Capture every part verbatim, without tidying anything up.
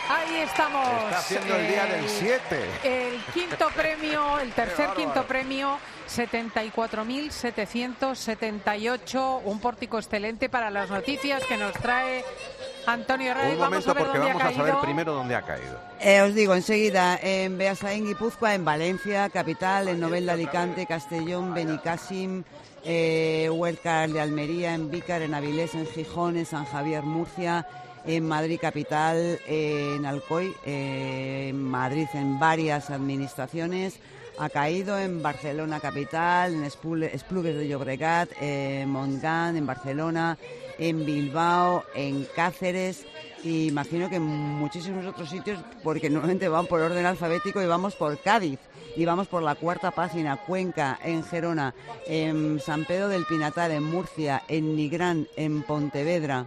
Ahí estamos. Está haciendo el día del siete. El quinto premio, el tercer quinto premio, setenta y cuatro mil setecientos setenta y ocho. Un pórtico excelente para las noticias que nos trae Antonio Rey. Un momento, vamos a ver porque dónde vamos ha a saber caído. primero dónde ha caído. Eh, os digo enseguida, en Beasain, Guipúzcoa, en Valencia, capital, en Novelda, Alicante, Castellón, Benicàssim, eh, Huércar de Almería, en Vícar, en Avilés, en Gijón, en San Javier, Murcia, en Madrid capital, eh, en Alcoy, eh, en Madrid, en varias administraciones. Ha caído en Barcelona capital, en Esplugues de Llobregat, en Montgant, en Barcelona, en Bilbao, en Cáceres, y imagino que en muchísimos otros sitios, porque normalmente van por orden alfabético y vamos por Cádiz, y vamos por la cuarta página, Cuenca, en Gerona, en San Pedro del Pinatar, en Murcia, en Nigrán, en Pontevedra.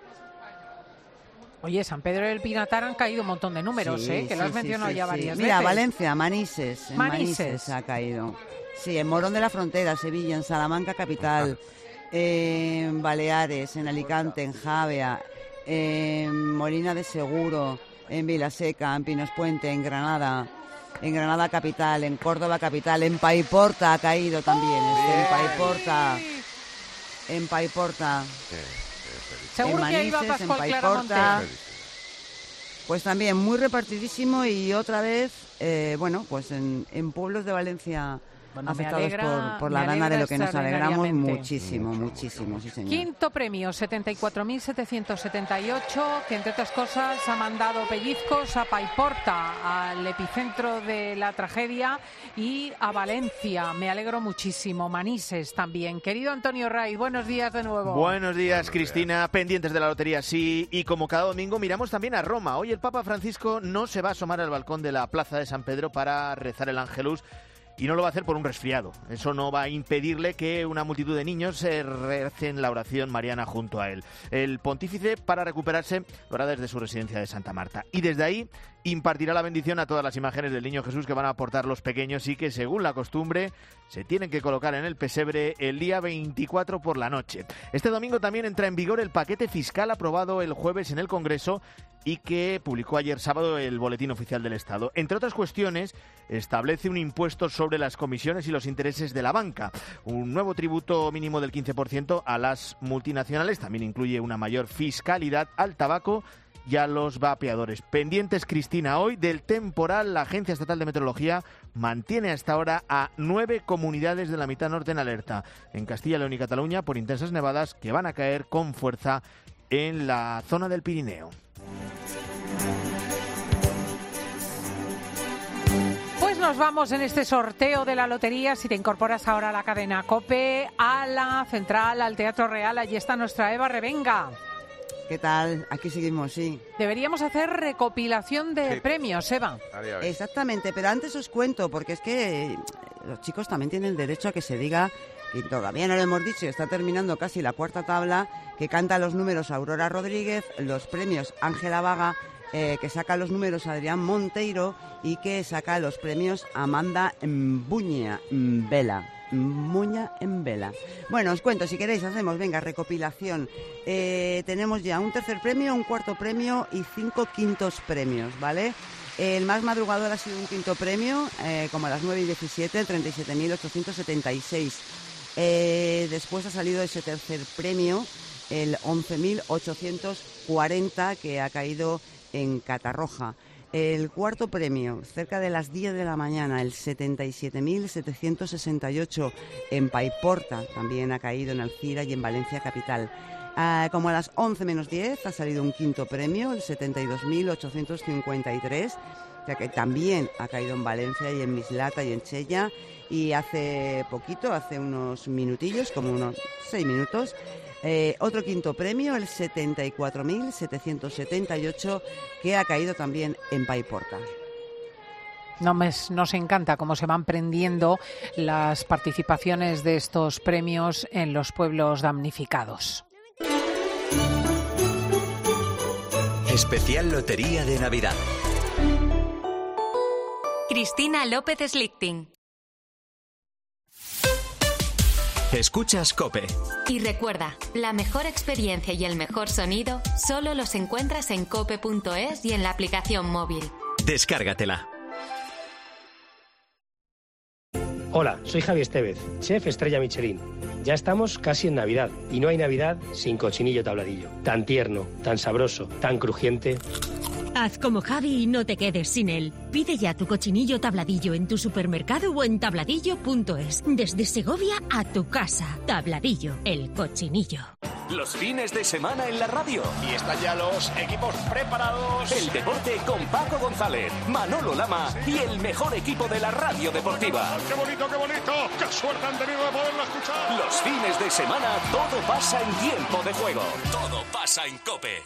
Oye, San Pedro del Pinatar han caído un montón de números, Sí, ¿eh? Que sí, lo has sí, mencionado sí, ya sí. varias Mira, veces. Valencia, Manises, en Manises. Manises ha caído. Sí, en Morón de la Frontera, Sevilla, en Salamanca capital, en Baleares, en Alicante, en Javea, en Molina de Seguro, en Vilaseca, en Pinos Puente, en Granada, en Granada capital, en Córdoba capital, en Paiporta ha caído también, este, en Paiporta, en Paiporta. Seguro en que ahí va Manises, en Pascual Paiporta. Claramonte. Pues también muy repartidísimo, y otra vez, eh, bueno, pues en, en pueblos de Valencia Bueno, me afectados alegra- por, por me la gana, de alegra lo que nos alegramos extraordinariamente. muchísimo, muchísimo, sí señor. Quinto premio, setenta y cuatro mil setecientos setenta y ocho, que entre otras cosas ha mandado pellizcos a Paiporta, al epicentro de la tragedia, y a Valencia. Me alegro muchísimo. Manises también. Querido Antonio Raiz, buenos días de nuevo. Buenos días, Cristina. Pendientes de la lotería, sí. Y como cada domingo, miramos también a Roma. Hoy el Papa Francisco no se va a asomar al balcón de la Plaza de San Pedro para rezar el Ángelus. Y no lo va a hacer por un resfriado. Eso no va a impedirle que una multitud de niños se recen la oración mariana junto a él. El pontífice, para recuperarse, lo hará desde su residencia de Santa Marta. Y desde ahí impartirá la bendición a todas las imágenes del Niño Jesús que van a aportar los pequeños y que, según la costumbre, se tienen que colocar en el pesebre el día veinticuatro por la noche. Este domingo también entra en vigor el paquete fiscal aprobado el jueves en el Congreso y que publicó ayer sábado el Boletín Oficial del Estado. Entre otras cuestiones, establece un impuesto sobre las comisiones y los intereses de la banca, un nuevo tributo mínimo del quince por ciento a las multinacionales, también incluye una mayor fiscalidad al tabaco y a los vapeadores. Pendientes, Cristina, hoy del temporal. La Agencia Estatal de Meteorología mantiene hasta ahora a nueve comunidades de la mitad norte en alerta. En Castilla, León y Cataluña, por intensas nevadas que van a caer con fuerza en la zona del Pirineo. Pues nos vamos en este sorteo de la lotería. Si te incorporas ahora a la cadena COPE, a la central, al Teatro Real, allí está nuestra Eva Revenga. ¿Qué tal? Aquí seguimos, sí. Deberíamos hacer recopilación de Sí. premios, Eva. Vale, a ver. Exactamente, pero antes os cuento, porque es que los chicos también tienen derecho a que se diga, y todavía no lo hemos dicho, está terminando casi la cuarta tabla, que canta los números Aurora Rodríguez, los premios Ángela Vaga, eh, que saca los números Adrián Monteiro y que saca los premios Amanda Mbuña Vela. Muña en vela. Bueno, os cuento, si queréis, hacemos, venga, recopilación. Eh, tenemos ya un tercer premio, un cuarto premio y cinco quintos premios, ¿vale? El más madrugador ha sido un quinto premio, eh, como a las nueve y diecisiete, el treinta y siete mil ochocientos setenta y seis. Eh, después ha salido ese tercer premio, el once mil ochocientos cuarenta, que ha caído en Catarroja. El cuarto premio, cerca de las diez de la mañana, el setenta y siete mil setecientos sesenta y ocho en Paiporta, también ha caído en Alcira y en Valencia capital. Ah, como a las once menos diez ha salido un quinto premio, el setenta y dos mil ochocientos cincuenta y tres, ya que también ha caído en Valencia y en Mislata y en Chella. Y hace poquito, hace unos minutillos, como unos seis minutos, Eh, otro quinto premio, el setenta y cuatro mil setecientos setenta y ocho, que ha caído también en Paiporta. No me, nos encanta cómo se van prendiendo las participaciones de estos premios en los pueblos damnificados. Especial Lotería de Navidad. Cristina López Slichting. Escuchas COPE. Y recuerda, la mejor experiencia y el mejor sonido solo los encuentras en cope punto es y en la aplicación móvil. Descárgatela. Hola, soy Javi Estevez, chef estrella Michelin. Ya estamos casi en Navidad y no hay Navidad sin cochinillo tabladillo. Tan tierno, tan sabroso, tan crujiente. Haz como Javi y no te quedes sin él. Pide ya tu cochinillo tabladillo en tu supermercado o en tabladillo punto es. Desde Segovia a tu casa. Tabladillo, el cochinillo. Los fines de semana en la radio. Y están ya los equipos preparados. El deporte con Paco González, Manolo Lama y el mejor equipo de la radio deportiva. ¡Qué bonito, qué bonito! ¡Qué suerte han tenido de poderlo escuchar! Los fines de semana todo pasa en tiempo de juego. Todo pasa en COPE.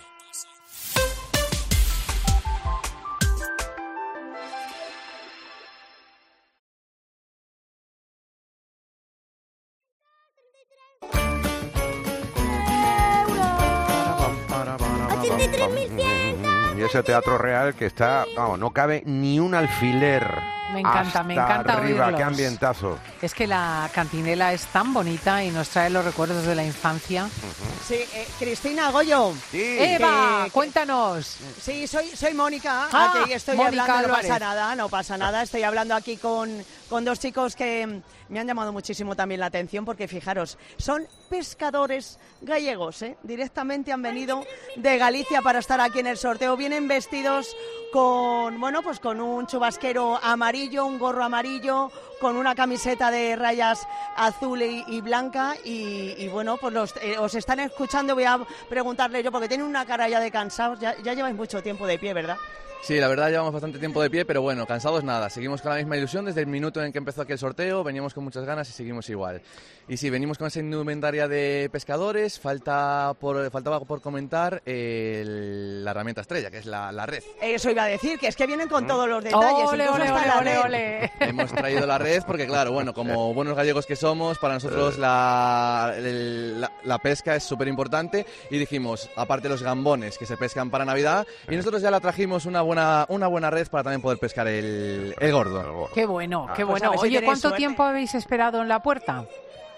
Y ese Teatro Real que está, vamos, no cabe ni un alfiler. Me encanta, hasta me encanta arriba, oírlos. qué ambientazo. Es que la cantinela es tan bonita y nos trae los recuerdos de la infancia. Sí, eh, Cristina, Goyo. Sí. Eva, Que- cuéntanos. Sí, soy, soy Mónica. Ah, aquí estoy Mónica hablando, no Álvarez. pasa nada, no pasa nada. Estoy hablando aquí con, con dos chicos que mm, me han llamado muchísimo también la atención porque, fijaros, son pescadores gallegos, ¿eh? Directamente han venido de Galicia para estar aquí en el sorteo. Vienen vestidos con, bueno, pues con un chubasquero amarillo, un gorro amarillo, con una camiseta de rayas azul y, y blanca y, y bueno, pues los, eh, os están escuchando. Voy a preguntarle yo porque tienen una cara ya de cansados. Ya, ya lleváis mucho tiempo de pie, ¿verdad? Sí, la verdad llevamos bastante tiempo de pie, pero bueno, cansados nada. Seguimos con la misma ilusión desde el minuto en que empezó aquí el sorteo, veníamos con muchas ganas y seguimos igual. Y sí, venimos con esa indumentaria de pescadores, falta por, faltaba por comentar el- la herramienta estrella, que es la, la red. Eso iba a decir, que es que vienen con todos los detalles. Ole, incluso ole, hasta ole, la ole, red. ole. Hemos traído la red porque, claro, bueno, como buenos gallegos que somos, para nosotros la, el- la, la pesca es súper importante y dijimos, aparte los gambones que se pescan para Navidad, y nosotros ya la trajimos una buena, una buena red para también poder pescar el, el gordo. Qué bueno, qué Pues bueno. a ver si Oye, tenéis ¿cuánto suerte. tiempo habéis esperado en la puerta?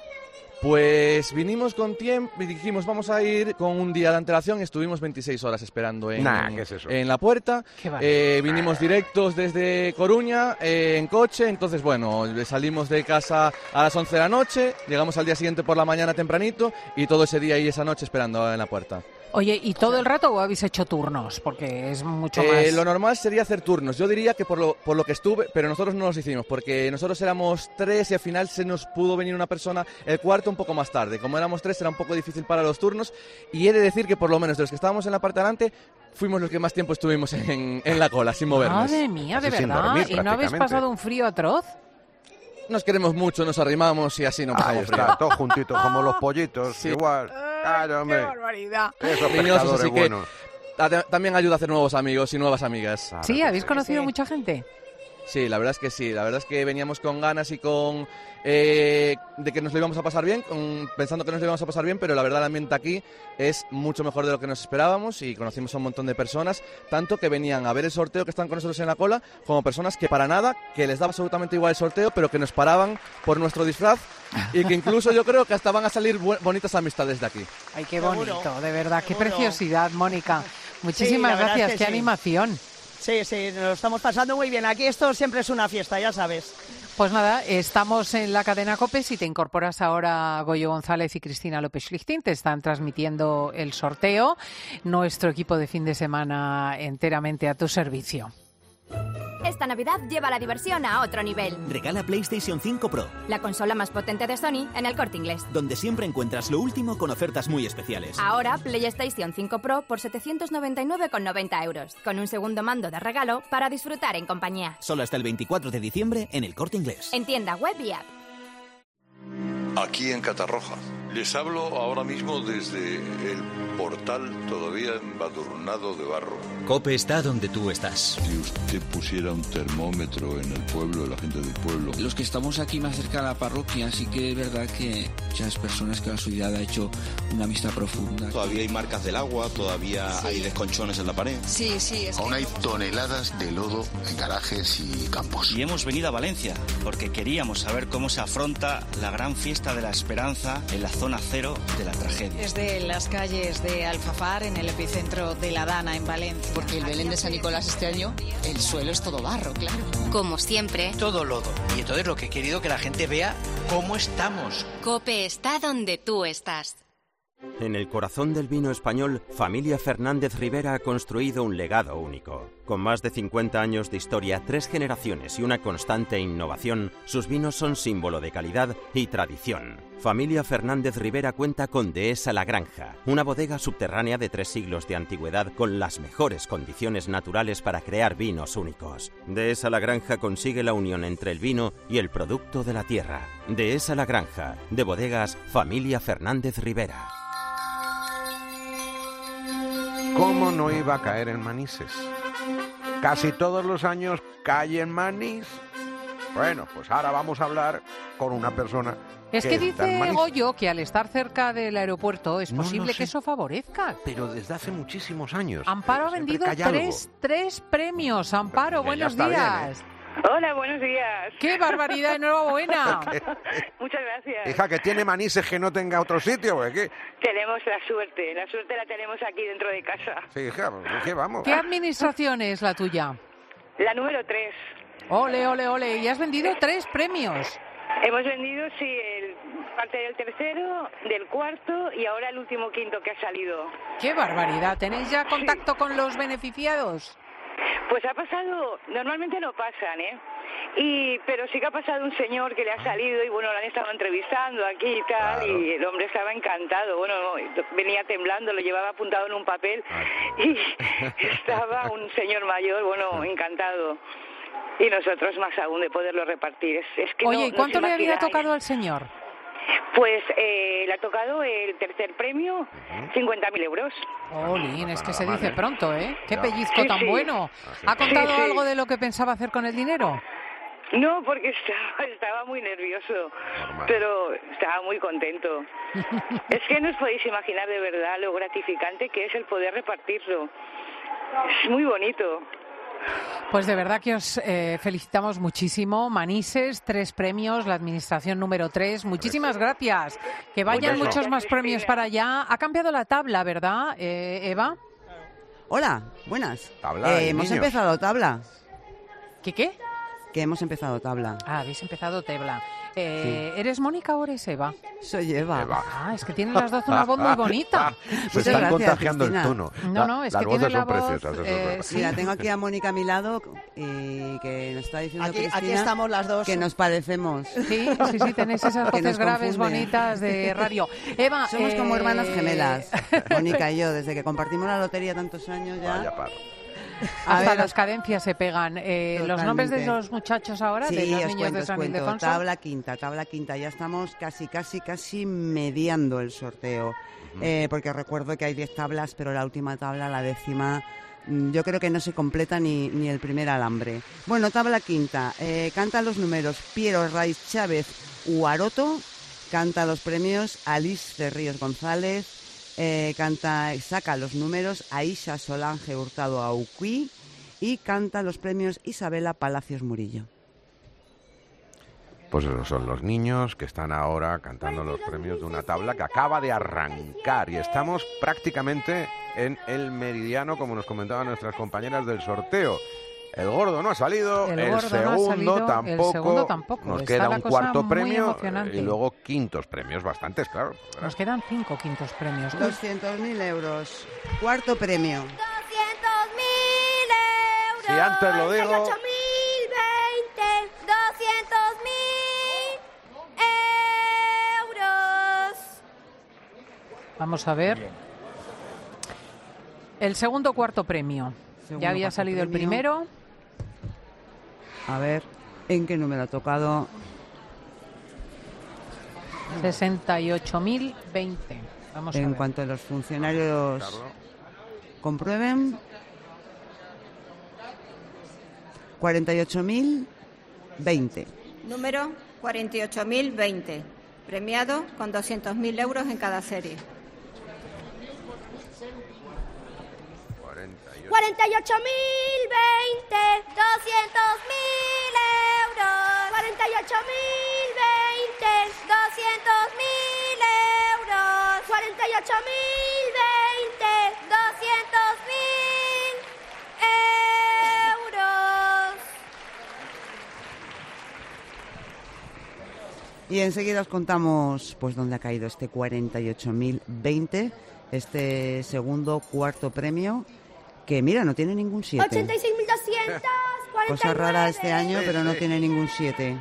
Pues vinimos con tiempo y dijimos vamos a ir con un día de antelación. Estuvimos veintiséis horas esperando en, Nah, ¿qué es eso? en la puerta. Qué va. Eh, vinimos directos desde Coruña eh, en coche. Entonces, bueno, salimos de casa a las once de la noche. Llegamos al día siguiente por la mañana tempranito y todo ese día y esa noche esperando en la puerta. Oye, ¿y todo el rato o habéis hecho turnos? Porque es mucho Eh, más... lo normal sería hacer turnos. Yo diría que por lo, por lo que estuve, pero nosotros no los hicimos, porque nosotros éramos tres y al final se nos pudo venir una persona, el cuarto un poco más tarde. Como éramos tres era un poco difícil para los turnos y he de decir que por lo menos de los que estábamos en la parte de adelante fuimos los que más tiempo estuvimos en, en la cola, sin movernos. Madre mía, de Así sin verdad. dormir, ¿Y no habéis prácticamente. pasado un frío atroz? Nos queremos mucho, nos arrimamos y así no Ahí pasamos está, frío. todos juntitos como los pollitos, Sí. igual. Claro, hombre. ¡Qué barbaridad! Esos Cariñosos, pescadores así que buenos. ta- también ayuda a hacer nuevos amigos y nuevas amigas. Claro ¿Sí? que ¿Habéis sí. conocido Sí. mucha gente? Sí, la verdad es que sí, la verdad es que veníamos con ganas y con eh, de que nos lo íbamos a pasar bien, con- pensando que nos lo íbamos a pasar bien, pero la verdad el ambiente aquí es mucho mejor de lo que nos esperábamos y conocimos a un montón de personas, tanto que venían a ver el sorteo que están con nosotros en la cola, como personas que para nada, que les daba absolutamente igual el sorteo, pero que nos paraban por nuestro disfraz y que incluso yo creo que hasta van a salir bu- bonitas amistades de aquí. Ay, qué Seguro. bonito, de verdad. Qué Seguro. preciosidad, Mónica. Muchísimas la verdad gracias. es que Qué sí. animación. Sí, sí, nos lo estamos pasando muy bien. Aquí esto siempre es una fiesta, ya sabes. Pues nada, estamos en la cadena COPE. Si te incorporas ahora, Goyo González y Cristina López-Schlichting te están transmitiendo el sorteo. Nuestro equipo de fin de semana enteramente a tu servicio. Esta Navidad lleva la diversión a otro nivel. Regala PlayStation cinco Pro, La consola más potente de Sony en el Corte Inglés. donde siempre encuentras lo último con ofertas muy especiales. Ahora, PlayStation cinco Pro por setecientos noventa y nueve con noventa euros, con un segundo mando de regalo para disfrutar en compañía. Solo hasta el veinticuatro de diciembre en el Corte Inglés. En tienda web y app. Aquí en Catarroja, Les hablo ahora mismo desde el portal todavía embadurnado de barro. COPE está donde tú estás. Si usted pusiera un termómetro en el pueblo, la gente del pueblo... Los que estamos aquí más cerca de la parroquia, sí que es verdad que muchas personas que la sociedad ha hecho una amistad profunda. Todavía hay marcas del agua, todavía sí. hay desconchones en la pared. Sí, sí. Es Aún que... hay toneladas de lodo en garajes y campos. Y hemos venido a Valencia porque queríamos saber cómo se afronta la gran fiesta de la esperanza en la zona cero de la tragedia. Desde las calles de Alfafar, en el epicentro de la Dana, en Valencia. Porque el Belén de San Nicolás este año, el suelo es todo barro, claro. Como siempre. Todo lodo. Y entonces lo que he querido que la gente vea cómo estamos. COPE está donde tú estás. En el corazón del vino español, Familia Fernández Rivera ha construido un legado único. Con más de cincuenta años de historia, tres generaciones y una constante innovación, sus vinos son símbolo de calidad y tradición. Familia Fernández Rivera cuenta con Dehesa La Granja, una bodega subterránea de tres siglos de antigüedad con las mejores condiciones naturales para crear vinos únicos. Dehesa La Granja consigue la unión entre el vino y el producto de la tierra. Dehesa La Granja, de bodegas Familia Fernández Rivera. ¿Cómo no iba a caer en Manises? Casi todos los años cae en Manís. Bueno, pues ahora vamos a hablar con una persona Es que, que dice Goyo que al estar cerca del aeropuerto es No, posible no sé. que eso favorezca. Pero desde hace muchísimos años. Amparo ha Siempre vendido cae algo. tres, tres premios. Amparo, Pero que ya buenos está bien, días. Hola, buenos días. ¡Qué barbaridad! ¡Enhorabuena! Muchas gracias. Hija, que tiene Manises que no tenga otro sitio, ¿o qué? Tenemos la suerte, la suerte la tenemos aquí dentro de casa. Sí, hija, pues, ¿qué vamos? ¿Qué administración es la tuya? La número tres. Ole, ole, ole. Y has vendido tres premios. Hemos vendido, sí, el, parte del tercero, del cuarto y ahora el último quinto que ha salido. ¡Qué barbaridad! ¿Tenéis ya contacto sí. con los beneficiados? Pues ha pasado, normalmente no pasan, ¿eh? Y, pero sí que ha pasado un señor que le ha salido y bueno, lo han estado entrevistando aquí y tal, claro. Y el hombre estaba encantado, bueno, venía temblando, lo llevaba apuntado en un papel y estaba un señor mayor, bueno, encantado. Y nosotros más aún de poderlo repartir. Es, es que Oye, no, ¿y cuánto no le había imagináis. tocado al señor? Pues eh, le ha tocado el tercer premio, cincuenta mil euros. Olín, es que se dice pronto, ¿eh? ¡Qué Ya. pellizco Sí, tan sí. bueno! ¿Ha contado Sí, sí. algo de lo que pensaba hacer con el dinero? No, porque estaba, estaba muy nervioso, pero estaba muy contento. Es que no os podéis imaginar de verdad lo gratificante que es el poder repartirlo. Es muy bonito. Pues de verdad que os eh, felicitamos muchísimo. Manises, tres premios, la administración número tres. Muchísimas gracias. Que vayan Muchas muchos más gracias, premios Cristina. para allá. Ha cambiado la tabla, ¿verdad, eh, Eva? Hola, buenas. Tabla Eh, de hemos niños. empezado tabla. ¿Qué qué? Que hemos empezado tabla. Ah, habéis empezado tabla. Eh, ¿Eres Mónica o eres Eva? Soy Eva. Eva. Ah, es que tienen las dos una voz muy bonita. Se están gracias, contagiando Cristina. el tono. No, no, es Las que tiene voces la son voz, preciosas, eso es eh, verdad. sí. Mira, tengo aquí a Mónica a mi lado y que nos está diciendo Aquí, Cristina aquí estamos las dos. que nos parecemos. Sí, sí, sí, tenéis esas Que nos voces graves confunde. bonitas de radio. Eva, Somos eh, como hermanas gemelas, Mónica y yo, desde que compartimos la lotería tantos años ya. Vaya par. A Hasta ver, las cadencias se pegan. Eh, ¿Los nombres de Totalmente. los muchachos ahora, Sí, de los os niños cuento, de os San cuento. Ildefonso? Tabla quinta, tabla quinta. Ya estamos casi, casi, casi mediando el sorteo. Eh, porque recuerdo que hay diez tablas, pero la última tabla, la décima, mm, yo creo que no se completa ni, ni el primer alambre. Bueno, tabla quinta. Eh, canta los números Piero Raiz Chávez Uaroto. Canta los premios Alice de Ríos González. Eh, canta, saca los números Aisha Solange Hurtado Auquí. Y canta los premios Isabela Palacios Murillo. Pues esos son los niños que están ahora cantando los premios de una tabla que acaba de arrancar y estamos prácticamente en el meridiano, como nos comentaban nuestras compañeras del sorteo. El gordo no ha salido, El el, gordo no ha segundo, salido, el tampoco, segundo tampoco. nos Está queda la un cosa cuarto muy premio emocionante. y luego quintos premios, bastantes, claro. Nos quedan cinco quintos premios. Uy, doscientos mil euros. Cuarto premio. doscientos mil euros. Si antes lo digo. ocho mil veinte. doscientos mil euros. Vamos a ver. El segundo cuarto premio. Segundo, Ya había cuarto salido el premio. primero. A ver, ¿en qué número ha tocado? sesenta y ocho mil veinte. Vamos a En ver. cuanto los funcionarios comprueben, cuarenta y ocho mil veinte. Número cuarenta y ocho mil veinte. Premiado con doscientos mil euros en cada serie. cuarenta y ocho mil veinte, doscientos mil euros. cuarenta y ocho mil veinte, doscientos mil euros. cuarenta y ocho mil veinte, doscientos mil euros. Y enseguida os contamos pues dónde ha caído este cuarenta y ocho mil veinte, este segundo cuarto premio, que mira, no tiene ningún siete. ochenta y seis mil doscientos cuarenta y nueve. Cosa rara este año, pero no tiene ningún siete.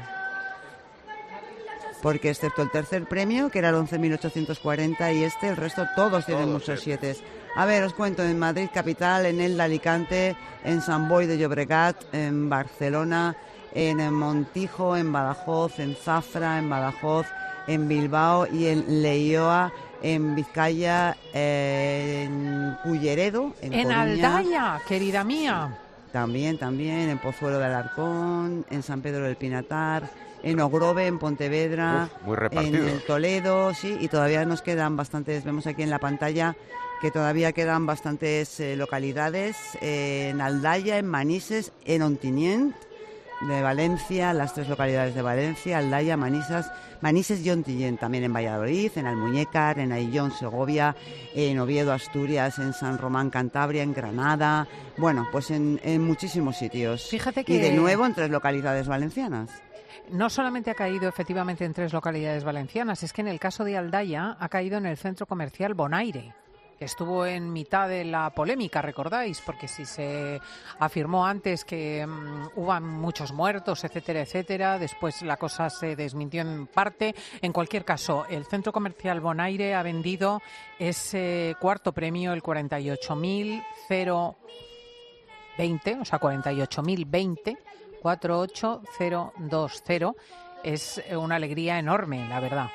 Porque excepto el tercer premio, que era el once mil ochocientos cuarenta, y este, el resto todos tienen Todos muchos siete. siete. A ver, os cuento, en Madrid capital, en Elda, Alicante, en Sant Boi de Llobregat, en Barcelona, en Montijo, en Badajoz, en Zafra, en Badajoz, en Bilbao y en Leioa, en Vizcaya, eh, en Culleredo, en, En Coruña. Aldaya, querida mía. También, también, en Pozuelo de Alarcón, en San Pedro del Pinatar, en Ogrove, en Pontevedra, Uf, muy en repartidos. el Toledo, sí, y todavía nos quedan bastantes, vemos aquí en la pantalla que todavía quedan bastantes eh, localidades, eh, en Aldaya, en Manises, en Ontinyent, de Valencia, las tres localidades de Valencia, Aldaya, Manises, Manises y Ontinyent, también en Valladolid, en Almuñécar, en Aillón, Segovia, en Oviedo, Asturias, en San Román, Cantabria, en Granada, bueno, pues en, en muchísimos sitios. Fíjate Y que- de nuevo en tres localidades valencianas. No solamente ha caído efectivamente en tres localidades valencianas, es que en el caso de Aldaya ha caído en el centro comercial Bonaire, que estuvo en mitad de la polémica, recordáis, porque si se afirmó antes que um, hubo muchos muertos, etcétera, etcétera, después la cosa se desmintió en parte. En cualquier caso, el centro comercial Bonaire ha vendido ese cuarto premio, el cuarenta y ocho mil veinte, o sea, cuarenta y ocho mil veinte, cuarenta y ocho mil veinte. Es una alegría enorme, la verdad.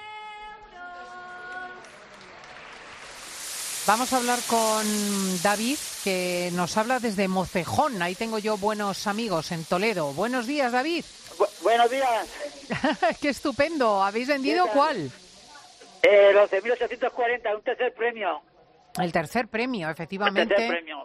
Vamos a hablar con David, que nos habla desde Mocejón. Ahí tengo yo buenos amigos en Toledo. Buenos días, David. Bu buenos días. ¡Qué estupendo! ¿Habéis vendido cuál? Eh, el once mil ochocientos cuarenta, un tercer premio. El tercer premio, El efectivamente. tercer premio.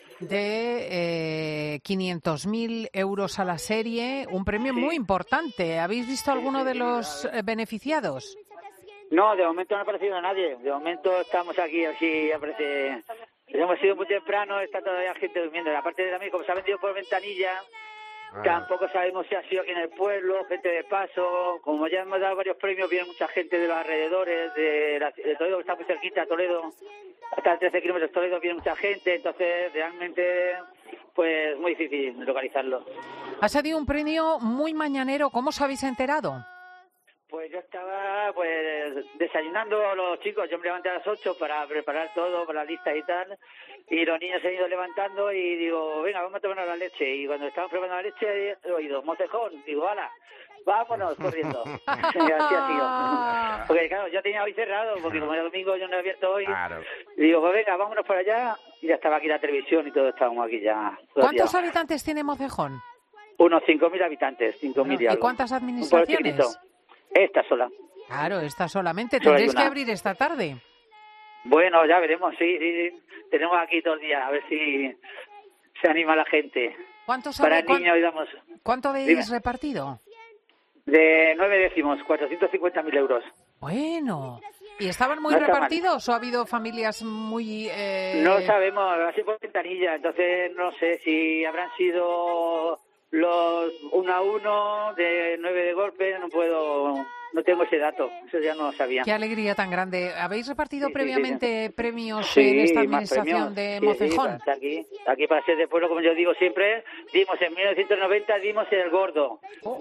De eh, quinientos mil euros a la serie. Un premio muy importante. ¿Habéis visto alguno de los eh, beneficiados? No, de momento no ha aparecido nadie. De momento estamos aquí, así aparece. Hemos sido muy temprano, está todavía gente durmiendo. Y aparte de también, como se ha vendido por ventanilla, Ah. tampoco sabemos si ha sido aquí en el pueblo, gente de paso. Como ya hemos dado varios premios, viene mucha gente de los alrededores, de, la, de Toledo, que está muy cerquita, Toledo. Hasta trece kilómetros de Toledo viene mucha gente, entonces realmente, pues muy difícil localizarlo. Ha salido un premio muy mañanero. ¿Cómo os habéis enterado? Pues yo estaba pues desayunando a los chicos, yo me levanté a las ocho para preparar todo, para la lista y tal, y los niños se han ido levantando y digo, venga, vamos a tomar la leche, y cuando estaban preparando la leche he oído, Mocejón, digo, ala, vámonos corriendo. Y así ha sido. Porque claro, yo tenía hoy cerrado, porque como era domingo yo no he abierto hoy, Claro. y digo, pues venga, vámonos para allá, y ya estaba aquí la televisión y todo, estábamos aquí ya. todo el ¿Cuántos día. habitantes tiene Mocejón? Unos cinco mil habitantes, cinco mil y ¿Y algo. cuántas Un pueblo administraciones? chiquitito. Esta sola. Claro, esta solamente. Solo hay Tendréis que una. abrir esta tarde. Bueno, ya veremos, sí, sí, sí. Tenemos aquí todo el día, a ver si se anima la gente. ¿Cuántos Para habe- el niño, digamos, ¿Cuánto habéis Dime. repartido? de nueve décimos, cuatrocientos cincuenta mil euros. Bueno. ¿Y estaban muy No está mal. repartidos o ha habido familias muy... eh, No sabemos, así por ventanilla, entonces no sé si habrán sido los uno a uno, de nueve de golpe, no puedo, no tengo ese dato, eso ya no lo sabía. Qué alegría tan grande. ¿Habéis repartido Sí, sí, previamente premios Sí, en esta más administración premios. de Sí, Mocejón? sí, aquí, aquí para ser de pueblo, como yo digo siempre, dimos en mil novecientos noventa, dimos el gordo.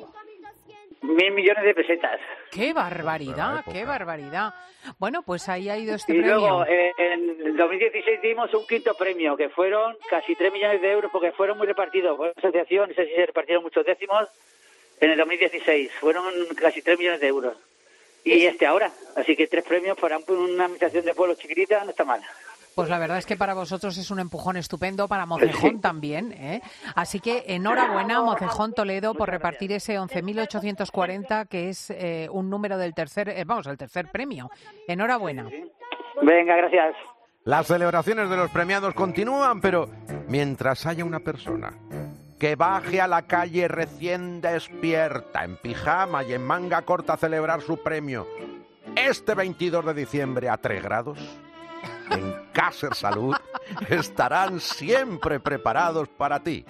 Mil millones de pesetas. ¡Qué barbaridad! ¡Qué barbaridad! Bueno, pues ahí ha ido este Y premio. luego, eh, en dos mil dieciséis dimos un quinto premio, que fueron casi tres millones de euros, porque fueron muy repartidos. Fue una asociación, no sé si se repartieron muchos décimos, en el dos mil dieciséis. Fueron casi tres millones de euros. y este ahora. Así que tres premios para una administración de pueblo chiquitita no está mal. Pues la verdad es que para vosotros es un empujón estupendo, para Mocejón también, ¿eh? Así que enhorabuena, Mocejón Toledo, por repartir ese once mil ochocientos cuarenta, que es eh, un número del tercer, eh, vamos, el tercer premio. Enhorabuena. Venga, gracias. Las celebraciones de los premiados continúan, pero mientras haya una persona que baje a la calle recién despierta, en pijama y en manga corta a celebrar su premio, este veintidós de diciembre a tres grados... en Caser Salud estarán siempre preparados para ti.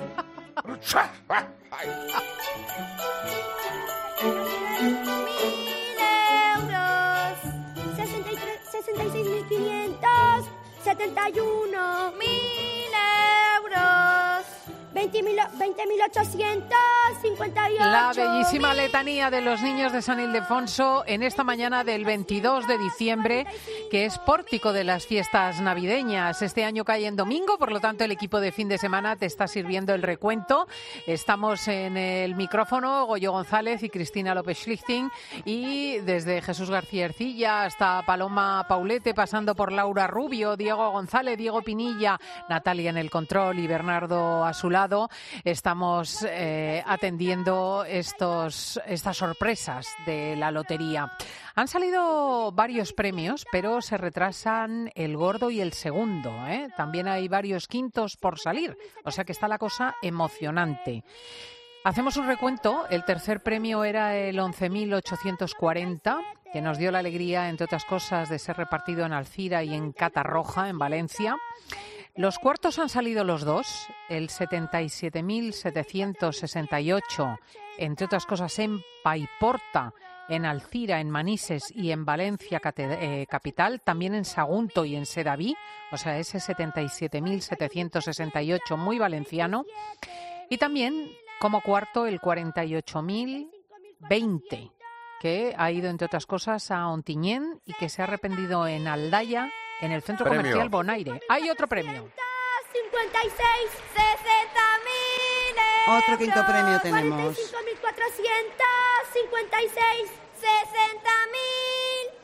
sesenta y seis mil quinientos setenta y uno mil euros. veinte mil ochocientos cincuenta y ocho. La bellísima letanía de los niños de San Ildefonso en esta mañana del veintidós de diciembre, que es pórtico de las fiestas navideñas. Este año cae en domingo, por lo tanto el equipo de fin de semana te está sirviendo el recuento. Estamos en el micrófono, Goyo González y Cristina López Schlichting, y desde Jesús García Ercilla hasta Paloma Paulete, pasando por Laura Rubio, Diego González, Diego Pinilla, Natalia en el control y Bernardo a su lado, estamos eh, atendiendo estos, estas sorpresas de la lotería. Han salido varios premios, pero se retrasan el gordo y el segundo, ¿eh? También hay varios quintos por salir, o sea que está la cosa emocionante. Hacemos un recuento. El tercer premio era el once mil ochocientos cuarenta, que nos dio la alegría, entre otras cosas, de ser repartido en Alcira y en Catarroja, en Valencia. Los cuartos han salido los dos, el setenta y siete mil setecientos sesenta y ocho, entre otras cosas en Paiporta, en Alcira, en Manises y en Valencia eh, capital, también en Sagunto y en Sedaví, o sea, ese setenta y siete mil setecientos sesenta y ocho muy valenciano, y también como cuarto el cuarenta y ocho mil veinte, que ha ido, entre otras cosas, a Ontinyent y que se ha arrepentido en Aldaya, en el centro Premio. comercial Bonaire. Hay otro premio. cincuenta y seis, sesenta mil Otro quinto premio tenemos. cuarenta y cinco mil cuatrocientos cincuenta y seis, sesenta mil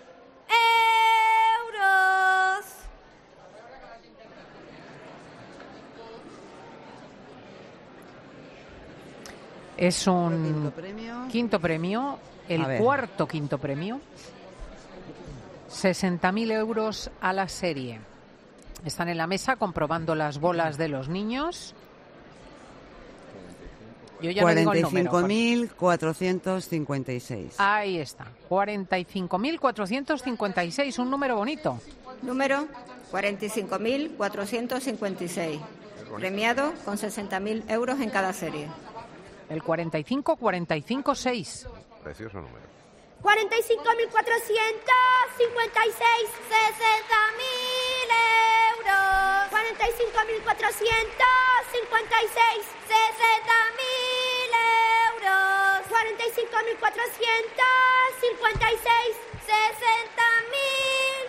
euros. Es un quinto premio. quinto premio, el cuarto quinto premio. sesenta mil euros a la serie. Están en la mesa comprobando las bolas de los niños. Yo ya cuarenta y cinco mil cuatrocientos cincuenta y seis. Ahí está, cuarenta y cinco mil cuatrocientos cincuenta y seis, un número bonito. Número cuarenta y cinco mil cuatrocientos cincuenta y seis, premiado con sesenta mil euros en cada serie. El cuarenta y cinco cuarenta y cinco seis. Precioso número. cuarenta y cinco mil cuatrocientos cincuenta y seis, sesenta mil euros. cuarenta y cinco mil cuatrocientos cincuenta y seis, sesenta mil euros. cuarenta y cinco mil cuatrocientos cincuenta y seis, sesenta mil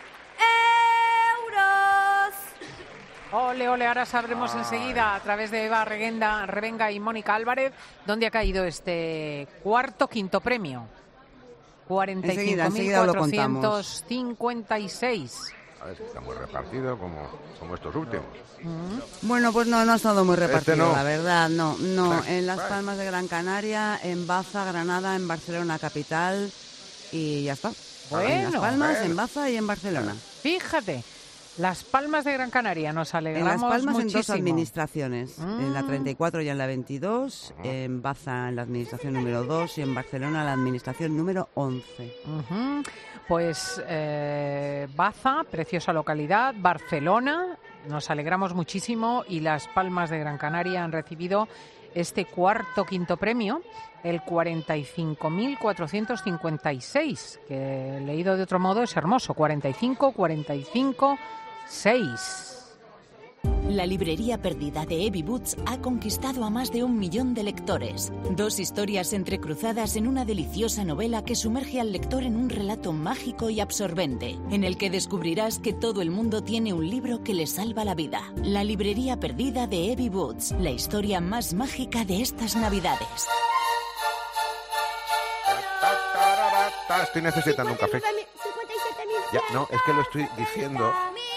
euros. Ole, ole, ahora sabremos Ay. enseguida, a través de Eva Reguenda, Revenga y Mónica Álvarez, dónde ha caído este cuarto quinto premio. cuarenta y cinco mil cuatrocientos cincuenta y seis. A ver si está muy repartido como, como estos últimos. Mm. Bueno, pues no, no ha estado muy repartido, este no. la verdad, no. no. En Las Palmas de Gran Canaria, en Baza, Granada, en Barcelona capital y ya está. Bueno, en Las Palmas, bueno. en Baza y en Barcelona. Fíjate. Las Palmas de Gran Canaria, nos alegramos En Las Palmas muchísimo. En dos administraciones, mm. en la treinta y cuatro y en la veintidós, en Baza en la administración número dos y en Barcelona en la administración número once. Uh-huh. Pues eh, Baza, preciosa localidad, Barcelona, nos alegramos muchísimo, y Las Palmas de Gran Canaria han recibido este cuarto quinto premio, el cuarenta y cinco mil cuatrocientos cincuenta y seis, que leído de otro modo es hermoso, cuarenta y cinco, cuarenta y cinco, seis. La librería perdida de Evi Boots ha conquistado a más de un millón de lectores. Dos historias entrecruzadas en una deliciosa novela que sumerge al lector en un relato mágico y absorbente, en el que descubrirás que todo el mundo tiene un libro que le salva la vida. La librería perdida de Evi Boots, la historia más mágica de estas Navidades. está, estoy necesitando un café. Ya, no, es que lo estoy diciendo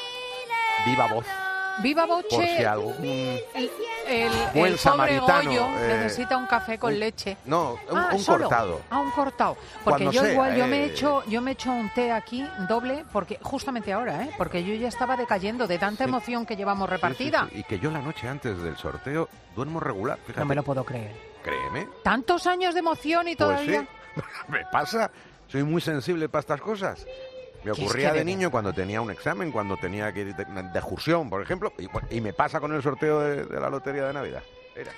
viva voz. Viva voce. Por si algún el, el, buen el pobre samaritano, Goyo eh, necesita un café con un, leche. No, un, ah, un cortado. Ah, un cortado. Porque Cuando yo sea, igual, yo me he eh. hecho, yo me he hecho un té aquí doble, porque justamente ahora, ¿eh? Porque yo ya estaba decayendo de tanta Sí. emoción que llevamos repartida. Sí, sí, sí. Y que yo la noche antes del sorteo duermo regular. Fíjate. No me lo puedo creer. Créeme. Tantos años de emoción y todavía. Pues sí. Me pasa. Soy muy sensible para estas cosas. Me Que es ocurría que de de niño cuando tenía un examen, cuando tenía que ir de, de excursión, por ejemplo, y, bueno, y me pasa con el sorteo de, de la lotería de Navidad. Mira.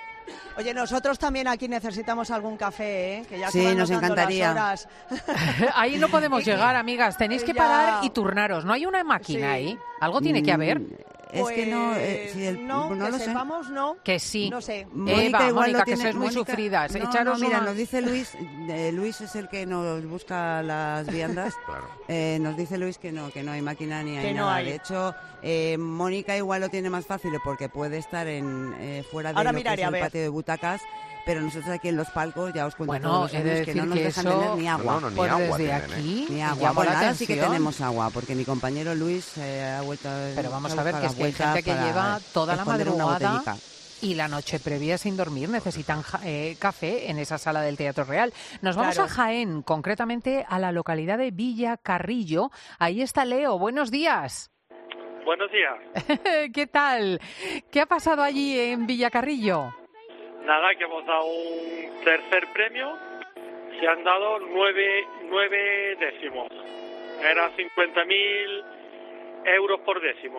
Oye, nosotros también aquí necesitamos algún café, ¿eh? Que ya Sí, se van nos notando encantaría. las horas. Ahí no podemos llegar, amigas. Tenéis que Ya. parar y turnaros. ¿No hay una máquina Sí. ahí? Algo tiene que haber. Es que no, eh, Pues si el- no, no que lo sé. sepamos, no. Que sí. No sé. Eva, igual Mónica, lo que tiene- sois muy Mónica- sufridas. No, Echaros no, mira, una- nos dice Luis, eh, Luis es el que nos busca las viandas. Claro. Eh, nos dice Luis que no, que no hay máquina ni hay Que no nada. hay. De hecho, eh, Mónica igual lo tiene más fácil porque puede estar en eh, fuera de Ahora lo que miraré, es a el ver. patio de butacas, pero nosotros aquí en los palcos ya os cuento Bueno, todos los he años de que decir no nos que dejan eso- tener ni agua. No, no, ni Pues agua desde tienen, ¿eh? aquí Ni agua. llamo Bueno, la ahora sí que atención. tenemos agua, porque mi compañero Luis eh, ha vuelto a Pero vamos ha a ver que buscado es que hay las vueltas gente que para lleva toda la esconder una madrugada botellica. y la noche previa sin dormir. Necesitan ja- eh, café en esa sala del Teatro Real. Nos vamos Claro. a Jaén, concretamente a la localidad de Villa Carrillo. Ahí está Leo. Buenos días. Buenos días. ¿Qué tal? ¿Qué ha pasado allí en Villa Carrillo? Nada, que hemos dado un tercer premio. Se han dado nueve, nueve décimos. Era cincuenta mil euros por décimo.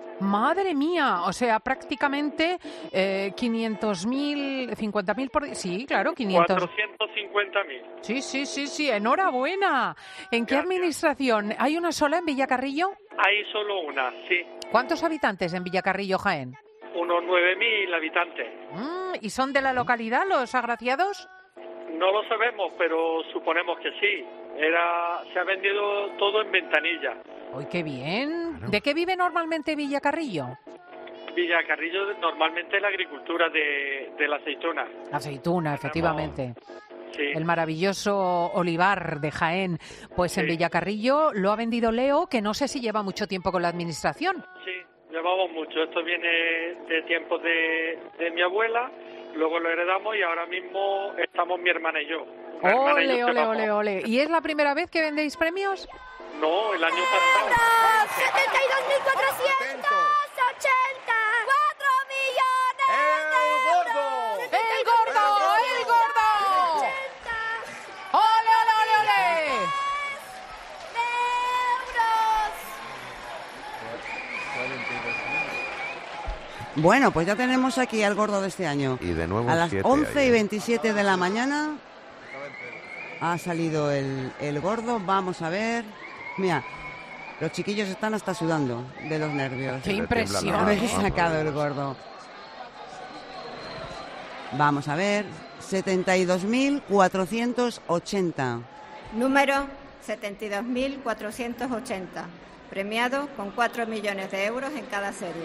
Madre mía, o sea, prácticamente eh, quinientos mil, cincuenta mil por... Sí, claro, quinientos. cuatrocientos cincuenta mil. Sí, sí, sí, sí, enhorabuena. ¿En qué administración? ¿Hay una sola en Villacarrillo? Hay solo una, sí. ¿Cuántos habitantes en Villacarrillo, Jaén? Unos nueve mil habitantes. Mm, ¿y son de la localidad los agraciados? No lo sabemos, pero suponemos que sí. Era, se ha vendido todo en ventanilla. ¡Uy, qué bien! ¿De qué vive normalmente Villacarrillo? Villacarrillo normalmente la agricultura de, de la aceituna. Aceituna, efectivamente. Sí. El maravilloso olivar de Jaén. Pues en Sí. Villacarrillo lo ha vendido Leo, que no sé si lleva mucho tiempo con la administración. Sí, llevamos mucho. Esto viene de tiempos de, de mi abuela, luego lo heredamos y ahora mismo estamos mi hermana y yo. Mi hermana y yo Ole, ole, llevamos- ole, ole. ¿Y es la primera vez que vendéis premios? No, el año pasado. setenta y dos mil cuatrocientos ochenta. cuatro millones de euros. ¡El gordo! ¡El gordo! ¡Ole, ole, ole, ole! Bueno, pues ya tenemos aquí al gordo de este año. Y de nuevo A las siete once y ayer. veintisiete de la mañana ha salido el, el gordo. Vamos a ver. Mira, los chiquillos están hasta sudando de los nervios. ¡Qué impresión! Habéis ¿eh? sacado el gordo. Vamos a ver. setenta y dos mil cuatrocientos ochenta. Número setenta y dos mil cuatrocientos ochenta. Premiado con cuatro millones de euros en cada serie.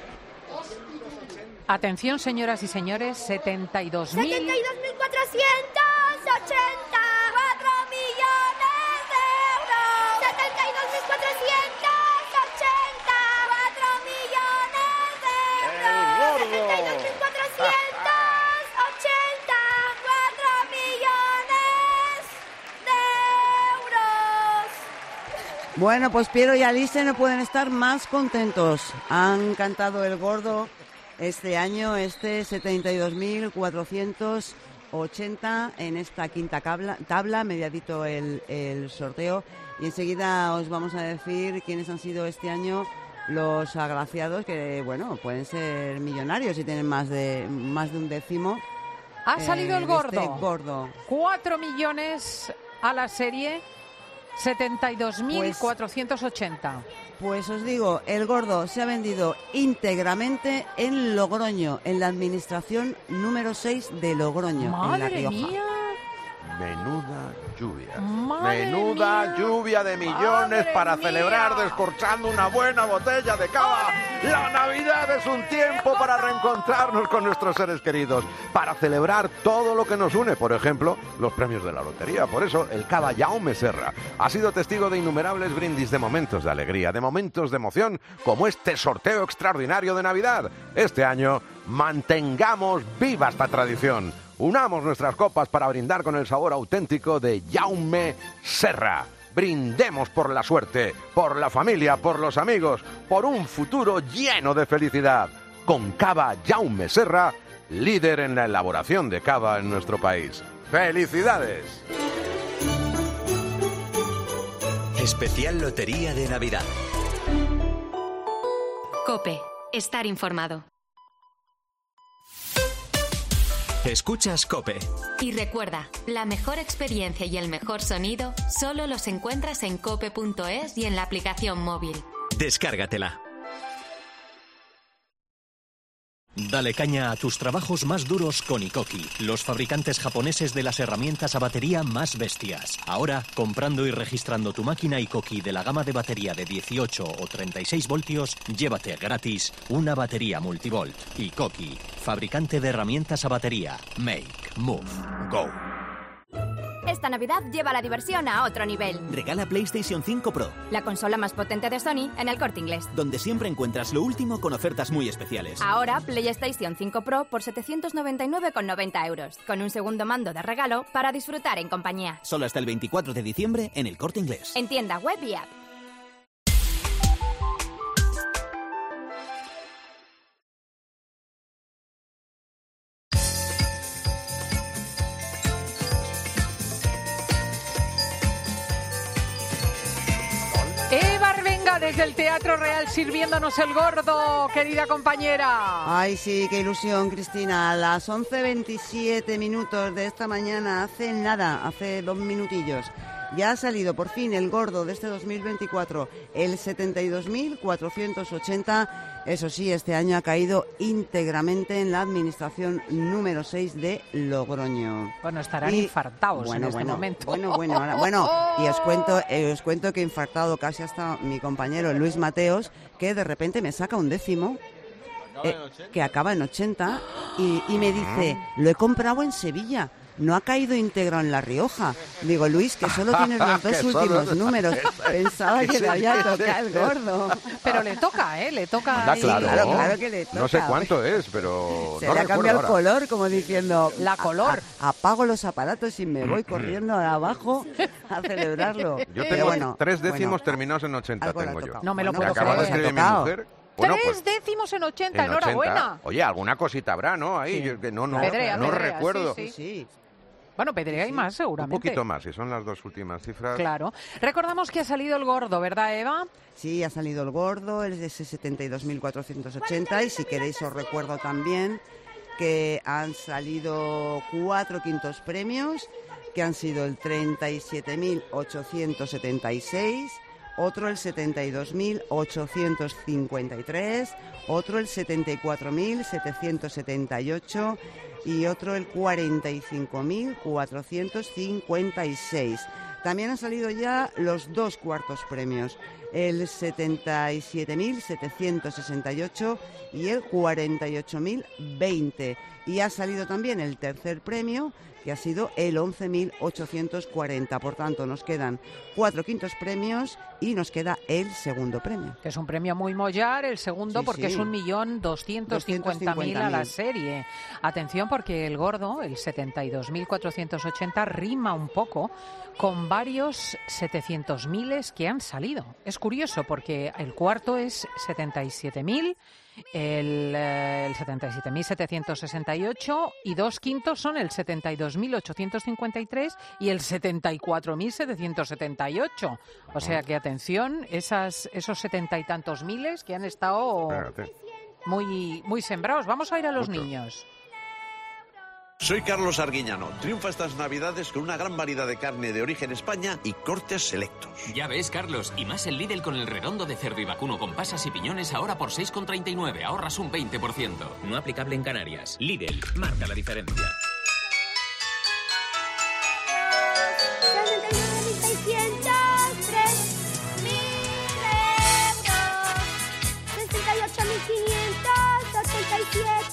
Atención, señoras y señores, setenta y dos mil... setenta y dos mil cuatrocientos ochenta. cuatro millones de euros. setenta y dos mil cuatrocientos ochenta. cuatro millones de euros. setenta y dos mil cuatrocientos ochenta. cuatro millones de euros. Bueno, pues Piero y Alice no pueden estar más contentos. Han cantado el gordo este año, este setenta y dos mil cuatrocientos ochenta en esta quinta tabla, tabla mediadito el, el sorteo. Y enseguida os vamos a decir quiénes han sido este año los agraciados, que bueno, pueden ser millonarios y tienen más de, más de un décimo. Ha eh, salido el de este gordo. gordo. Cuatro millones a la serie, setenta y dos mil cuatrocientos ochenta. Pues os digo, el gordo se ha vendido íntegramente en Logroño, en la administración número seis de Logroño, en La ¡Madre Rioja. mía! menuda lluvia. Madre Menuda mía. lluvia de millones Madre para mía. celebrar descorchando una buena botella de cava. La Navidad es un tiempo para reencontrarnos con nuestros seres queridos, para celebrar todo lo que nos une, por ejemplo, los premios de la lotería. Por eso, el Cava Jaume Serra ha sido testigo de innumerables brindis, de momentos de alegría, de momentos de emoción, como este sorteo extraordinario de Navidad. Este año, mantengamos viva esta tradición. Unamos nuestras copas para brindar con el sabor auténtico de Jaume Serra. Brindemos por la suerte, por la familia, por los amigos, por un futuro lleno de felicidad. Con Cava Jaume Serra, líder en la elaboración de cava en nuestro país. ¡Felicidades! Especial Lotería de Navidad. COPE. Estar informado. Escuchas COPE. Y recuerda, la mejor experiencia y el mejor sonido solo los encuentras en cope punto es y en la aplicación móvil. Descárgatela. Dale caña a tus trabajos más duros con Ikoki, los fabricantes japoneses de las herramientas a batería más bestias. Ahora, comprando y registrando tu máquina Ikoki de la gama de batería de dieciocho o treinta y seis voltios, llévate gratis una batería multivolt. Ikoki, fabricante de herramientas a batería. Make, move, go. Esta Navidad lleva la diversión a otro nivel. Regala PlayStation cinco Pro, La consola más potente de Sony en el Corte Inglés. donde siempre encuentras lo último con ofertas muy especiales. Ahora, PlayStation cinco Pro por setecientos noventa y nueve con noventa euros, con un segundo mando de regalo para disfrutar en compañía. Solo hasta el veinticuatro de diciembre en el Corte Inglés. En tienda web y app. Eva Arbenga desde el Teatro Real sirviéndonos el gordo, querida compañera. Ay, sí, qué ilusión, Cristina. A las once veintisiete minutos de esta mañana, hace nada, hace dos minutillos, ya ha salido por fin el gordo de este dos mil veinticuatro, el setenta y dos mil cuatrocientos ochenta. Eso sí, este año ha caído íntegramente en la administración número seis de Logroño. Bueno, estarán Y- infartados bueno, en este bueno, momento. Bueno, bueno, ahora- bueno, y os cuento, eh, os cuento que infartado casi hasta mi compañero Luis Mateos, que de repente me saca un décimo, eh, que acaba en ochenta, y, y me dice, lo he comprado en Sevilla. No ha caído íntegro en La Rioja. Digo, Luis, que solo tienes los dos Que solo- últimos números. Pensaba que Sí, le había sí, tocado el sí. gordo. Pero le toca, ¿eh? Le toca. Anda, ahí. claro. Claro, claro que le toca. No sé cuánto es, pero Se no le ha recuerdo cambiado el ahora. color, como diciendo... La color. a- a- apago los aparatos y me voy corriendo abajo a celebrarlo. Yo Pero tengo bueno, tres bueno, terminados terminados en ochenta, algo le ha tengo yo. tocado. No me lo Bueno, puedo Que acaba de creer. escribir mi tocado. mujer. Bueno, Tres pues, décimos en ochenta, en enhorabuena. ochenta. Oye, alguna cosita habrá, ¿no? Ahí, yo que no, no, Pedrea, no pedrea, recuerdo. sí, sí. Sí, Bueno, Pedrea hay más, Un seguramente. poquito más, si son las dos últimas cifras. Claro. Recordamos que ha salido el gordo, ¿verdad, Eva? sí, ha salido el gordo, el de ese setenta y dos mil cuatrocientos ochenta, y si queréis os recuerdo también que han salido cuatro quintos premios, que han sido el treinta y siete mil ochocientos setenta y seis, otro el setenta y dos mil ochocientos cincuenta y tres, otro el setenta y cuatro mil setecientos setenta y ocho y otro el cuarenta y cinco mil cuatrocientos cincuenta y seis. También han salido ya los dos cuartos premios, el setenta y siete mil setecientos sesenta y ocho y el cuarenta y ocho mil veinte. Y ha salido también el tercer premio, que ha sido el once mil ochocientos cuarenta. Por tanto, nos quedan cuatro quintos premios y nos queda el segundo premio. Que es un premio muy mollar, el segundo, Sí, porque sí. es un millón doscientos cincuenta mil a la serie. Atención, porque el gordo, el setenta y dos mil cuatrocientos ochenta, rima un poco con varios setecientos miles que han salido. Es curioso, porque el cuarto es setenta y siete mil, el, eh, el setenta y siete mil setecientos sesenta y ocho, y dos quintos son el setenta y dos mil ochocientos cincuenta y tres y el setenta y cuatro mil setecientos setenta y ocho. O sea que, atención, esas, esos setenta y tantos miles que han estado Espérate. muy, muy sembrados. Vamos a ir a los Mucho. niños. Soy Carlos Arguiñano. Triunfa estas Navidades con una gran variedad de carne de origen España y cortes selectos. Ya ves, Carlos, y más el Lidl con el redondo de cerdo y vacuno con pasas y piñones ahora por seis con treinta y nueve. Ahorras un veinte por ciento. No aplicable en Canarias. Lidl, marca la diferencia.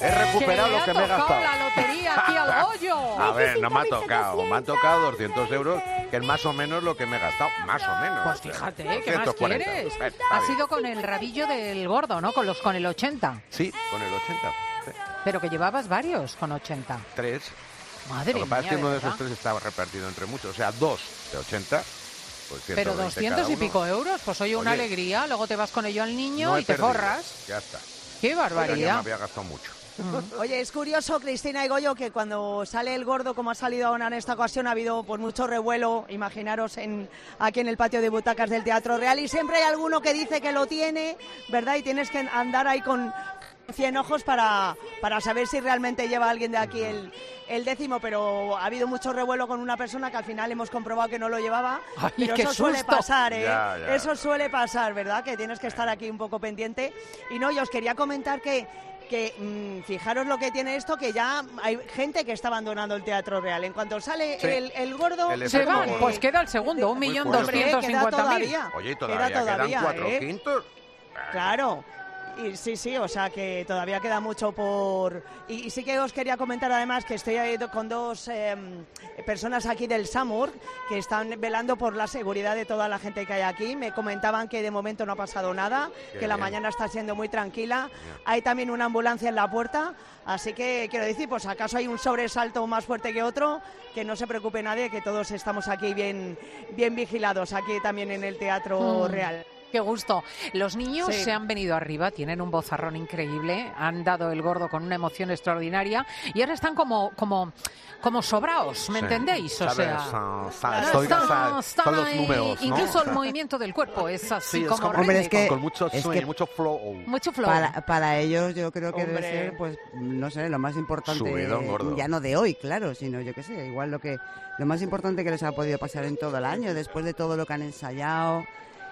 He recuperado que lo que me he tocado gastado. la lotería aquí al Goyo. A ver, no me ha tocado. Me han tocado doscientos euros, que es más o menos lo que me he gastado. Más o menos. Pues fíjate, ¿qué más doscientos cuarenta. quieres? Está Ha bien. sido con el rabillo del gordo, ¿no? Con los con el ochenta. Sí, con el ochenta. Sí. Pero que llevabas varios con ochenta. Tres. Madre Lo que pasa mía, es que uno de ¿verdad? esos tres estaba repartido entre muchos. O sea, dos de ochenta. Pues ciento Pero veinte doscientos cada y uno. pico euros, pues oye, una Oye, alegría. Luego te vas con ello al niño no he y te perdido. forras. Ya está. ¡Qué Yo me barbaridad! había gastado mucho. Oye, es curioso, Cristina y Goyo, que cuando sale el gordo, como ha salido ahora en esta ocasión, ha habido pues mucho revuelo, imaginaros, en, aquí en el patio de butacas del Teatro Real, y siempre hay alguno que dice que lo tiene, ¿verdad? Y tienes que andar ahí con cien ojos para, para saber si realmente lleva alguien de aquí el, el décimo, pero ha habido mucho revuelo con una persona que al final hemos comprobado que no lo llevaba. ¡Ay, Pero qué eso suele susto! pasar, ¿eh? Ya, ya. Eso suele pasar, ¿verdad? Que tienes que estar aquí un poco pendiente. Y no, yo os quería comentar que que mmm, fijaros lo que tiene esto, que ya hay gente que está abandonando el Teatro Real. En cuanto sale Sí. el, el gordo... El Se efecto van, gordo. pues queda el segundo, un millón curioso. doscientos cincuenta mil. todavía. Oye, Queda todavía todavía, quedan cuatro ¿eh? quintos. Claro. Y sí, sí, o sea que todavía queda mucho por... Y, y sí que os quería comentar además que estoy ahí con dos eh, personas aquí del SAMUR que están velando por la seguridad de toda la gente que hay aquí. Me comentaban que de momento no ha pasado nada, Qué que la bien. mañana está siendo muy tranquila. Hay también una ambulancia en la puerta, así que quiero decir, pues acaso hay un sobresalto más fuerte que otro, que no se preocupe nadie, que todos estamos aquí bien, bien vigilados, aquí también en el Teatro Mm. Real. Qué gusto. Los niños Sí. se han venido arriba, tienen un vozarrón increíble, han dado el gordo con una emoción extraordinaria y ahora están como como como sobraos, ¿me Sí. entendéis? O Sabes, sea, ah, sa- no, estoy- están- sa- están son los ahí, números, ¿no? incluso el movimiento del cuerpo es así Sí, es como como- Hombre, es rítmico. que- Con mucho es swing, que- mucho flow. Mucho flow. Para, para ellos yo creo que Hombre. debe ser, pues, no sé, lo más importante, Subidón gordo. ya no de hoy, claro, sino yo qué sé, igual lo que lo más importante que les ha podido pasar en todo el año, después de todo lo que han ensayado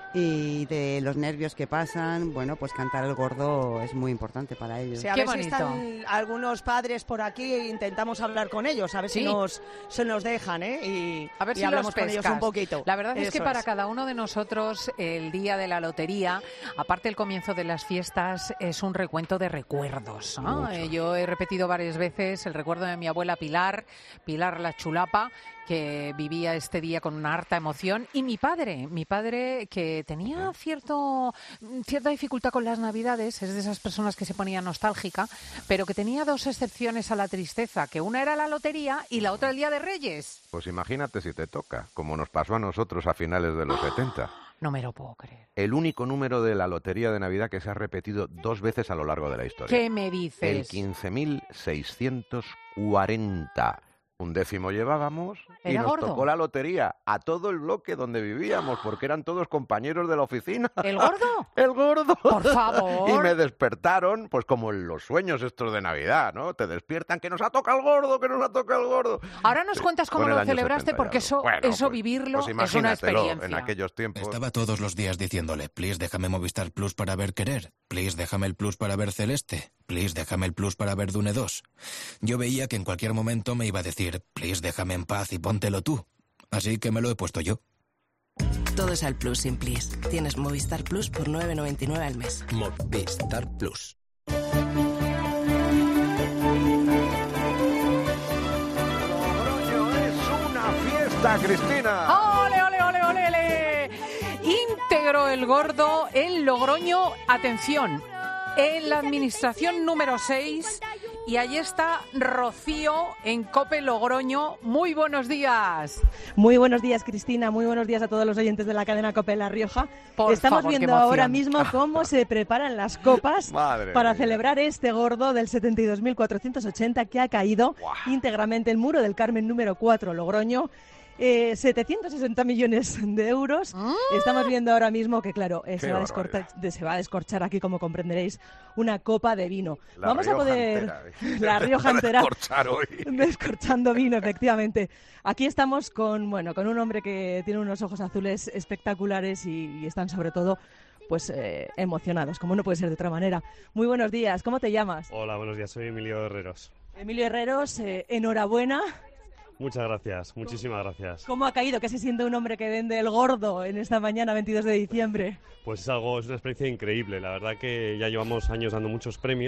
y de los nervios que pasan, bueno, pues cantar el gordo es muy importante para ellos. Sí, a Qué ver si bonito. están algunos padres por aquí e intentamos hablar con ellos, a ver Sí. si nos, se nos dejan, ¿eh? Y, A ver y si hablamos los con ellos pescas. un poquito. La verdad es que Eso para cada uno de nosotros el día de la lotería, aparte el comienzo de las fiestas, es un recuento de recuerdos, ¿no? Mucho. Eh, Yo he repetido varias veces el recuerdo de mi abuela Pilar, Pilar la Chulapa, que vivía este día con una harta emoción, y mi padre, mi padre que tenía cierto cierta dificultad con las Navidades, es de esas personas que se ponía nostálgica, pero que tenía dos excepciones a la tristeza, que una era la lotería y la otra el Día de Reyes. Pues imagínate si te toca, como nos pasó a nosotros a finales de los setenta. No me lo puedo creer. El único número de la lotería de Navidad que se ha repetido dos veces a lo largo de la historia. ¿Qué me dices? El quince mil seiscientos cuarenta. Un décimo llevábamos y ¿Era nos gordo? tocó la lotería a todo el bloque donde vivíamos, porque eran todos compañeros de la oficina. ¿El gordo? ¡El gordo! Por favor. Y me despertaron, pues como en los sueños estos de Navidad, ¿no? Te despiertan, que nos ha tocado el gordo, que nos ha tocado el gordo. Ahora nos cuentas cómo Con el lo año celebraste, setenta y porque algo. eso, Bueno, eso pues- vivirlo pues es una imagínatelo, experiencia. en aquellos tiempos. Estaba todos los días diciéndole, please, déjame Movistar Plus para ver Querer, please, déjame el Plus para ver Celeste, please, déjame el Plus para ver Dune dos. Yo veía que en cualquier momento me iba a decir, please, déjame en paz y póntelo tú. Así que me lo he puesto yo. Todo es al Plus sin Please. Tienes Movistar Plus por nueve noventa y nueve al mes. Movistar Plus. Logroño es una fiesta, Cristina. ¡Ole, ole, ole, ole, ole! Íntegro el gordo en Logroño. Atención, en la administración número seis. Y ahí está Rocío en COPE Logroño. Muy buenos días. Muy buenos días, Cristina. Muy buenos días a todos los oyentes de la cadena COPE La Rioja. Por Estamos favor, qué viendo emoción. ahora mismo cómo se preparan las copas Madre para mía. celebrar este gordo del setenta y dos mil cuatrocientos ochenta que ha caído íntegramente el muro del Carmen número cuatro, Logroño. Eh, setecientos sesenta millones de euros. Estamos viendo ahora mismo que, claro, eh, Qué se, va a barbaridad. descortar- de- se va a descorchar aquí, como comprenderéis, una copa de vino. La Vamos Rioja a poder... entera. La Rioja Para entera. descorchar hoy. Descorchando vino, efectivamente. Aquí estamos con, bueno, con un hombre que tiene unos ojos azules espectaculares y, y están sobre todo pues eh, emocionados, como no puede ser de otra manera. Muy buenos días, ¿cómo te llamas? Hola, buenos días, soy Emilio Herreros. Emilio Herreros, eh, enhorabuena. Muchas gracias, muchísimas gracias. ¿Cómo ha caído? ¿Qué se siente un hombre que vende el gordo en esta mañana, veintidós de diciembre? Pues es algo, es una experiencia increíble. La verdad que ya llevamos años dando muchos premios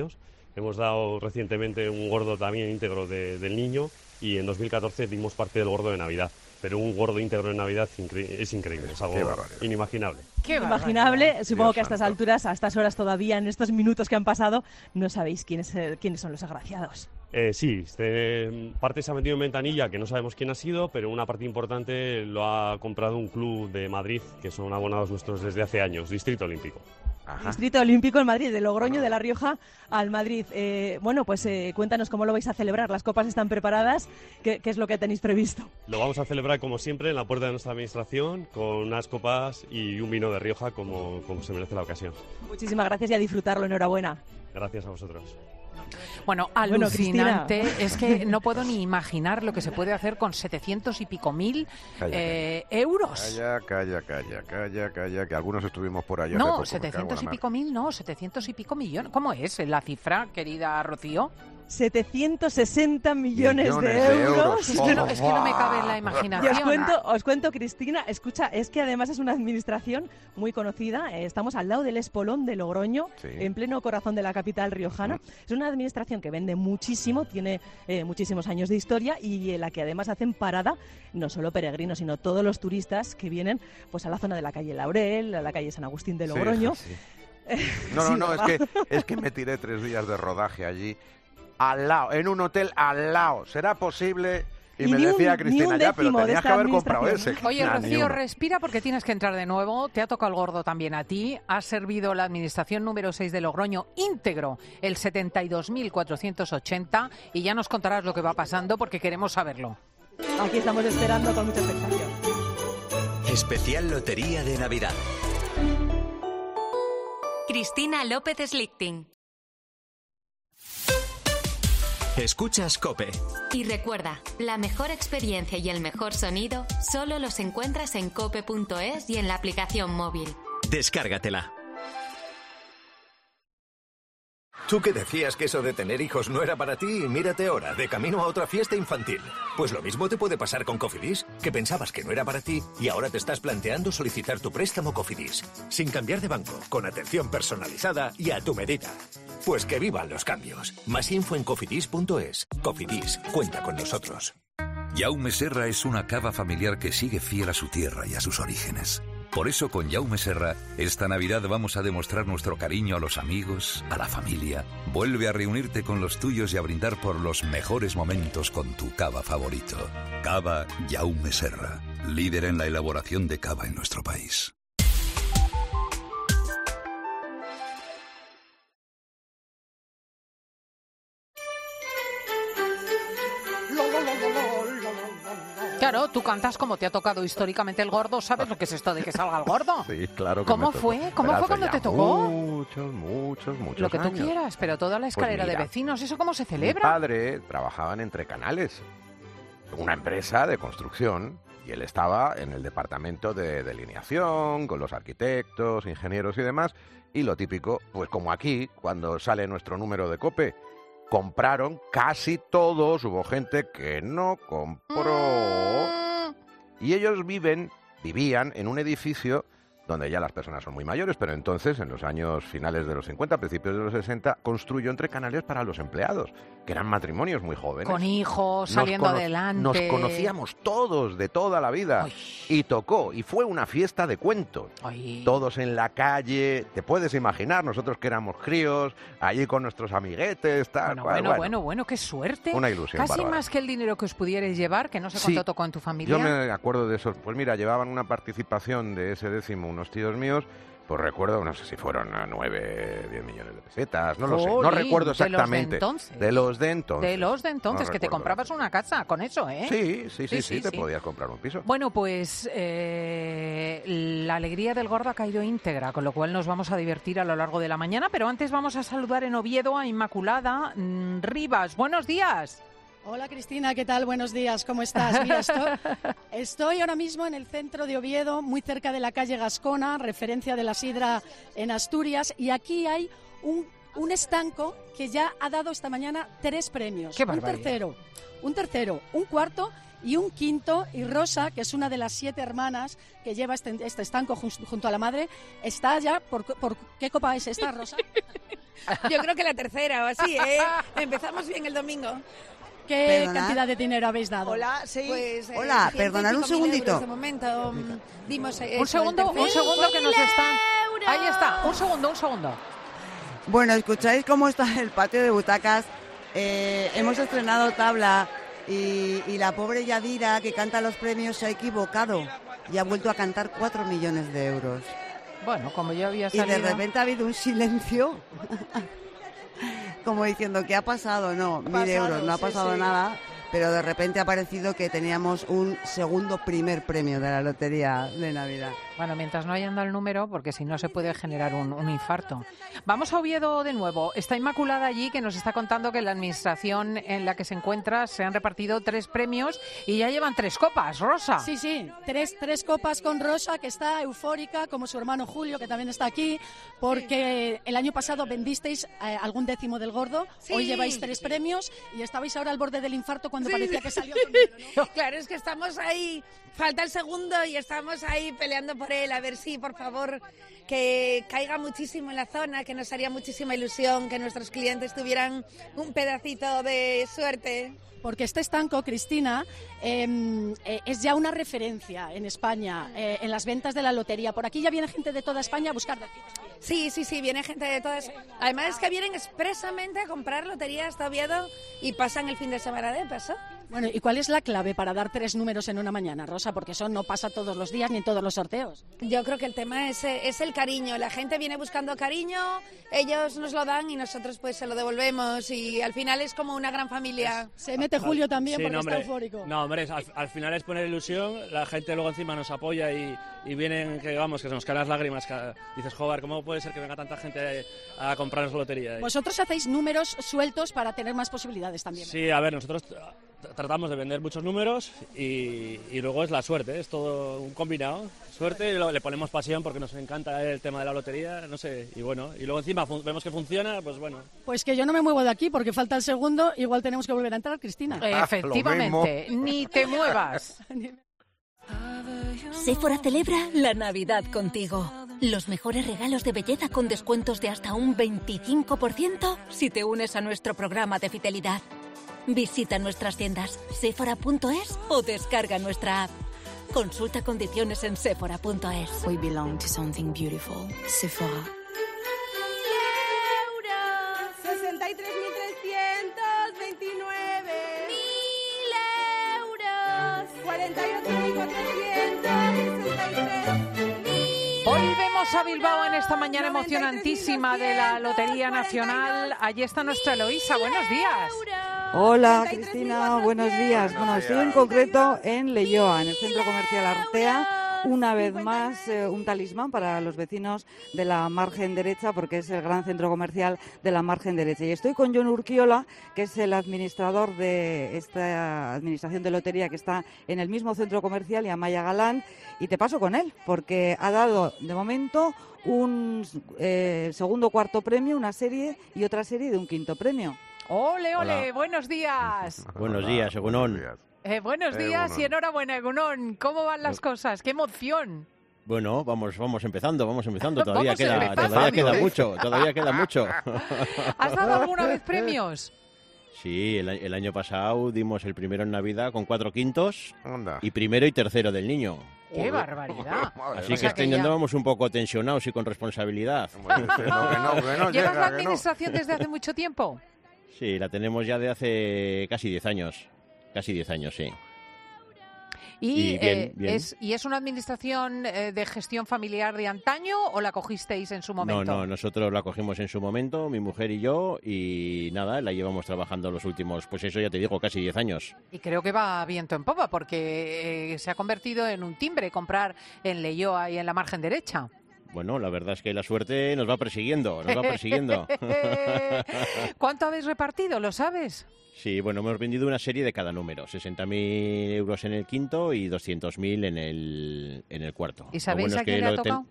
Hemos dado recientemente un gordo también íntegro de, del niño y en dos mil catorce dimos parte del gordo de Navidad. Pero un gordo íntegro de Navidad es increíble, es algo inimaginable. Qué inimaginable. Supongo que a estas alturas, a estas horas todavía, en estos minutos que han pasado, no sabéis quiénes, quiénes son los agraciados. Eh, sí, este, parte se ha metido en ventanilla, que no sabemos quién ha sido, pero una parte importante lo ha comprado un club de Madrid, que son abonados nuestros desde hace años, Distrito Olímpico. Ajá. Distrito Olímpico en Madrid, de Logroño, de La Rioja al Madrid. Eh, bueno, pues eh, cuéntanos cómo lo vais a celebrar. Las copas están preparadas. ¿Qué, ¿Qué es lo que tenéis previsto? Lo vamos a celebrar como siempre en la puerta de nuestra administración, con unas copas y un vino de Rioja como, como se merece la ocasión. Muchísimas gracias y a disfrutarlo. Enhorabuena. Gracias a vosotros. Bueno, alucinante. Bueno, es que no puedo ni imaginar lo que se puede hacer con setecientos y pico mil calla, eh, calla. euros. Calla, calla, calla, calla, calla, que algunos estuvimos por allá. No, hace poco, setecientos y pico mil, no, setecientos y pico millones. ¿Cómo es la cifra, querida Rocío? setecientos sesenta millones, millones de, euros. de euros. Es que, no, es que no me cabe en la imaginación. Y os cuento, os cuento, Cristina, escucha, es que además es una administración muy conocida. Eh, estamos al lado del Espolón de Logroño, sí. en pleno corazón de la capital riojana. Mm. Es una administración que vende muchísimo, tiene eh, muchísimos años de historia y en la que además hacen parada no solo peregrinos, sino todos los turistas que vienen pues a la zona de la calle Laurel, a la calle San Agustín de Logroño. Sí, sí. No, no, sí, no, es que, es que me tiré tres días de rodaje allí. Al lado, en un hotel al lado. ¿Será posible? Y, y me decía un, Cristina, ya, pero tenías que haber comprado ese. Oye, nah, Rocío, respira porque tienes que entrar de nuevo. Te ha tocado el gordo también a ti. Has servido la administración número seis de Logroño íntegro, el setenta y dos mil cuatrocientos ochenta. Y ya nos contarás lo que va pasando porque queremos saberlo. Aquí estamos esperando con mucha expectación. Especial Lotería de Navidad. Cristina López Slichting. Escuchas COPE. Y recuerda, la mejor experiencia y el mejor sonido solo los encuentras en cope punto es y en la aplicación móvil. Descárgatela. Tú que decías que eso de tener hijos no era para ti, mírate ahora, de camino a otra fiesta infantil. Pues lo mismo te puede pasar con Cofidis, que pensabas que no era para ti y ahora te estás planteando solicitar tu préstamo Cofidis, sin cambiar de banco, con atención personalizada y a tu medida. Pues que vivan los cambios. Más info en cofidis punto es. Cofidis, cuenta con nosotros. Jaume Serra es una cava familiar que sigue fiel a su tierra y a sus orígenes. Por eso con Jaume Serra, esta Navidad vamos a demostrar nuestro cariño a los amigos, a la familia. Vuelve a reunirte con los tuyos y a brindar por los mejores momentos con tu cava favorito. Cava Jaume Serra, líder en la elaboración de cava en nuestro país. Claro, tú cantas como te ha tocado históricamente el gordo. ¿Sabes lo que es esto de que salga el gordo? Sí, claro que ¿Cómo me fue? ¿Cómo fue cuando te tocó? Muchos, muchos, muchos Lo que años. tú quieras, pero toda la escalera pues mira, de vecinos, ¿eso cómo se celebra? Mi padre trabajaba en Entre Canales, una empresa de construcción, y él estaba en el departamento de delineación, con los arquitectos, ingenieros y demás, y lo típico, pues como aquí, cuando sale nuestro número de COPE, compraron casi todos, hubo gente que no compró, y ellos viven, vivían en un edificio donde ya las personas son muy mayores, pero entonces, en los años finales de los cincuenta, principios de los sesenta, construyó Entre Canales para los empleados, que eran matrimonios muy jóvenes. Con hijos, saliendo nos adelante. Nos conocíamos todos de toda la vida. Ay. Y tocó, y fue una fiesta de cuentos. Ay. Todos en la calle, te puedes imaginar, nosotros que éramos críos, allí con nuestros amiguetes, tal Bueno, cual, bueno, bueno, bueno, bueno, qué suerte. Una ilusión Casi bárbara. más que el dinero que os pudierais llevar, que no sé Sí, cuánto tocó en tu familia. Yo me acuerdo de eso. Pues mira, llevaban una participación de ese décimo unos tíos míos. Pues recuerdo, no sé si fueron a nueve, diez millones de pesetas, no lo sé, no Jolín, recuerdo de los de exactamente. entonces. De los de entonces. De los de entonces, No que te recuerdo. comprabas una casa con eso, ¿eh? Sí, sí, sí, sí, te podías comprar un piso. Bueno, pues eh, la alegría del gordo ha caído íntegra, con lo cual nos vamos a divertir a lo largo de la mañana, pero antes vamos a saludar en Oviedo a Inmaculada mm, Rivas. Buenos días. Hola Cristina, ¿qué tal? Buenos días, ¿cómo estás? Mira, estoy, estoy ahora mismo en el centro de Oviedo, muy cerca de la calle Gascona, referencia de la sidra en Asturias, y aquí hay un un estanco que ya ha dado esta mañana tres premios. ¡Qué un barbaridad! tercero, un tercero, un cuarto y un quinto. Y Rosa, que es una de las siete hermanas que lleva este, este estanco jun- junto a la madre, está ya... ¿Por, por qué copa es esta, Rosa? Yo creo que la tercera o así, ¿eh? Empezamos bien el domingo. ¿Qué Perdonad. cantidad de dinero habéis dado? Hola, sí. Pues, eh, Hola, ciento y perdonad un pico mil segundito. euros de momento. mm, Dimos, eh, Un eso, segundo, el un tercero. segundo que nos están... Ahí está, un segundo, un segundo. Bueno, ¿escucháis cómo está el patio de butacas? Eh, hemos estrenado tabla y, y la pobre Yadira, que canta los premios, se ha equivocado y ha vuelto a cantar cuatro millones de euros. Bueno, como yo había Y salido... de repente ha habido un silencio, como diciendo, ¿qué ha pasado? No, mil pasado, euros, no ha sí, pasado sí. nada, pero de repente ha parecido que teníamos un segundo primer premio de la lotería de Navidad. Bueno, mientras no hayan dado el número, porque si no se puede generar un, un infarto. Vamos a Oviedo de nuevo. Está Inmaculada allí, que nos está contando que en la administración en la que se encuentra se han repartido tres premios y ya llevan tres copas. Rosa. Sí, sí, tres, tres copas con Rosa, que está eufórica, como su hermano Julio, que también está aquí, porque el año pasado vendisteis eh, algún décimo del gordo, Sí. hoy lleváis tres premios y estabais ahora al borde del infarto cuando Sí. parecía que salió otro número, ¿no? Claro, es que estamos ahí, falta el segundo y estamos ahí peleando por él, a ver si, por favor, que caiga muchísimo en la zona, que nos haría muchísima ilusión, que nuestros clientes tuvieran un pedacito de suerte. Porque este estanco, Cristina, eh, eh, es ya una referencia en España, eh, en las ventas de la lotería. Por aquí ya viene gente de toda España a buscar de aquí. Sí, sí, sí, viene gente de todas. Además es que vienen expresamente a comprar lotería hasta Oviedo y pasan el fin de semana de paso. Bueno, ¿y cuál es la clave para dar tres números en una mañana, Rosa? Porque eso no pasa todos los días ni en todos los sorteos. Yo creo que el tema es, eh, es el cariño. La gente viene buscando cariño, ellos nos lo dan y nosotros pues se lo devolvemos y al final es como una gran familia. Se mete Julio también Sí, porque no, está hombre. eufórico. No, hombre, al, al final es poner ilusión, la gente luego encima nos apoya y, y vienen, que vamos, que se nos caen las lágrimas. Que, dices, joder, ¿cómo puede ser que venga tanta gente a comprarnos lotería? Vosotros hacéis números sueltos para tener más posibilidades también. Sí, a ver, nosotros tra- tratamos de vender muchos números y, y luego es la suerte, es todo un combinado. Suerte y lo- le ponemos pasión porque nos encanta el tema de la lotería, no sé, y bueno, y luego encima fun- vemos que funciona, pues bueno. Pues que yo no me muevo de aquí porque falta el segundo, igual tenemos que volver a entrar, Cristina. Efectivamente, ni te muevas. Sephora celebra la Navidad contigo. Los mejores regalos de belleza con descuentos de hasta un veinticinco por ciento si te unes a nuestro programa de fidelidad. Visita nuestras tiendas sephora punto es o descarga nuestra app. Consulta condiciones en sephora punto es. We belong to something beautiful. Sephora. sesenta y tres mil trescientos veintinueve. ¡Mil euros! cuarenta y ocho mil cuatrocientos sesenta y tres. Volvemos a Bilbao en esta mañana emocionantísima de la Lotería Nacional. Allí está nuestra Eloísa. Buenos días. Hola Cristina, buenos días. Bueno, estoy en concreto en Leioa, en el centro comercial Artea. Una vez más, eh, un talismán para los vecinos de la margen derecha, porque es el gran centro comercial de la margen derecha. Y estoy con Jon Urquiola, que es el administrador de esta administración de lotería que está en el mismo centro comercial, y Amaya Galán. Y te paso con él, porque ha dado, de momento, un eh, segundo cuarto premio, una serie y otra serie de un quinto premio. Ole, ole, Hola. buenos días. Buenos días, Egunon. Eh, buenos Eh, días Egunon. y enhorabuena, Egunon. ¿Cómo van las cosas? ¡Qué emoción! Bueno, vamos, vamos empezando, vamos empezando. Todavía Vamos queda, empezando. todavía queda mucho, todavía queda mucho. ¿Has dado alguna vez premios? Sí, el, a- el año pasado dimos el primero en Navidad con cuatro quintos y primero y tercero del niño. ¡Qué barbaridad! Así O que sea este que año ya- andábamos un poco tensionados y con responsabilidad. ¿Llevas la administración desde hace mucho tiempo? Sí, la tenemos ya de hace casi diez años. Casi diez años, sí. ¿Y, Y bien, eh, bien. Es, ¿y es una administración eh, de gestión familiar de antaño o la cogisteis en su momento? No, no, nosotros la cogimos en su momento, mi mujer y yo, y nada, la llevamos trabajando los últimos, pues eso ya te digo, casi diez años. Y creo que va viento en popa porque eh, se ha convertido en un timbre comprar en Leioa y en la margen derecha. Bueno, la verdad es que la suerte nos va persiguiendo, nos va persiguiendo. ¿Cuánto habéis repartido? ¿Lo sabes? Sí, bueno, hemos vendido una serie de cada número, sesenta mil euros en el quinto y doscientos mil en el, en el cuarto. ¿Y sabéis Lo bueno a es que quién le ha lo ten- tocado?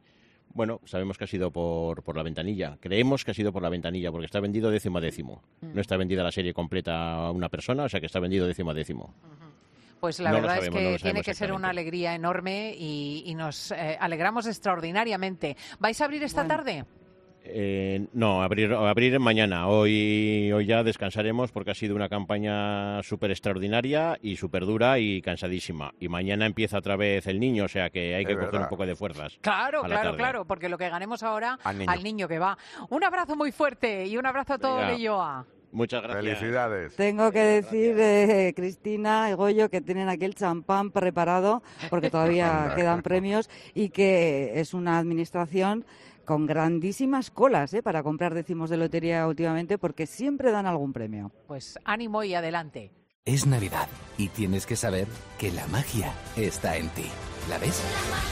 Bueno, sabemos que ha sido por, por la ventanilla. Creemos que ha sido por la ventanilla, porque está vendido décimo a décimo. Mm. No está vendida la serie completa a una persona, o sea que está vendido décimo a décimo. Pues la No lo verdad sabemos, es no que lo tiene sabemos que ser una exactamente. alegría enorme y, y nos eh, alegramos extraordinariamente. ¿Vais a abrir esta Bueno. tarde? Eh, no, abrir, abrir mañana. Hoy, hoy ya descansaremos porque ha sido una campaña súper extraordinaria y súper dura y cansadísima. Y mañana empieza otra vez el niño, o sea que hay que Es coger verdad. un poco de fuerzas. Claro, a la claro, tarde. claro, porque lo que ganemos ahora Al niño. al niño que va. Un abrazo muy fuerte y un abrazo a todo Venga. Leyoa. Muchas gracias. Felicidades. Tengo que decir, eh, Cristina y Goyo, que tienen aquí el champán preparado, porque todavía Anda. quedan premios, y que es una administración con grandísimas colas eh, para comprar décimos de lotería últimamente, porque siempre dan algún premio. Pues ánimo y adelante. Es Navidad y tienes que saber que la magia está en ti. ¿La ves?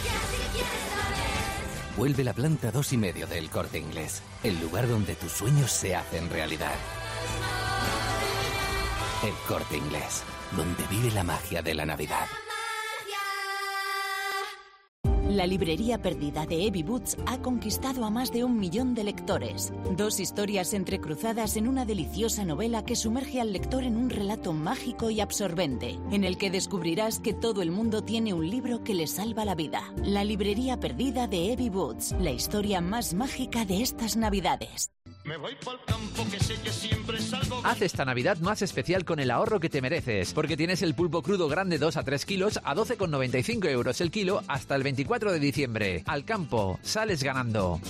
Vuelve la planta dos y medio del Corte Inglés, el lugar donde tus sueños se hacen realidad. El Corte Inglés, donde vive la magia de la Navidad. La librería perdida de Evie Boots ha conquistado a más de un millón de lectores. Dos historias entrecruzadas en una deliciosa novela que sumerge al lector en un relato mágico y absorbente, en el que descubrirás que todo el mundo tiene un libro que le salva la vida. La librería perdida de Evie Boots, la historia más mágica de estas Navidades. Me voy pa'l campo que sé que siempre salgo. Haz esta Navidad más especial con el ahorro que te mereces, porque tienes el pulpo crudo grande dos a tres kilos a doce con noventa y cinco euros el kilo hasta el veinticuatro de diciembre. Al campo, sales ganando.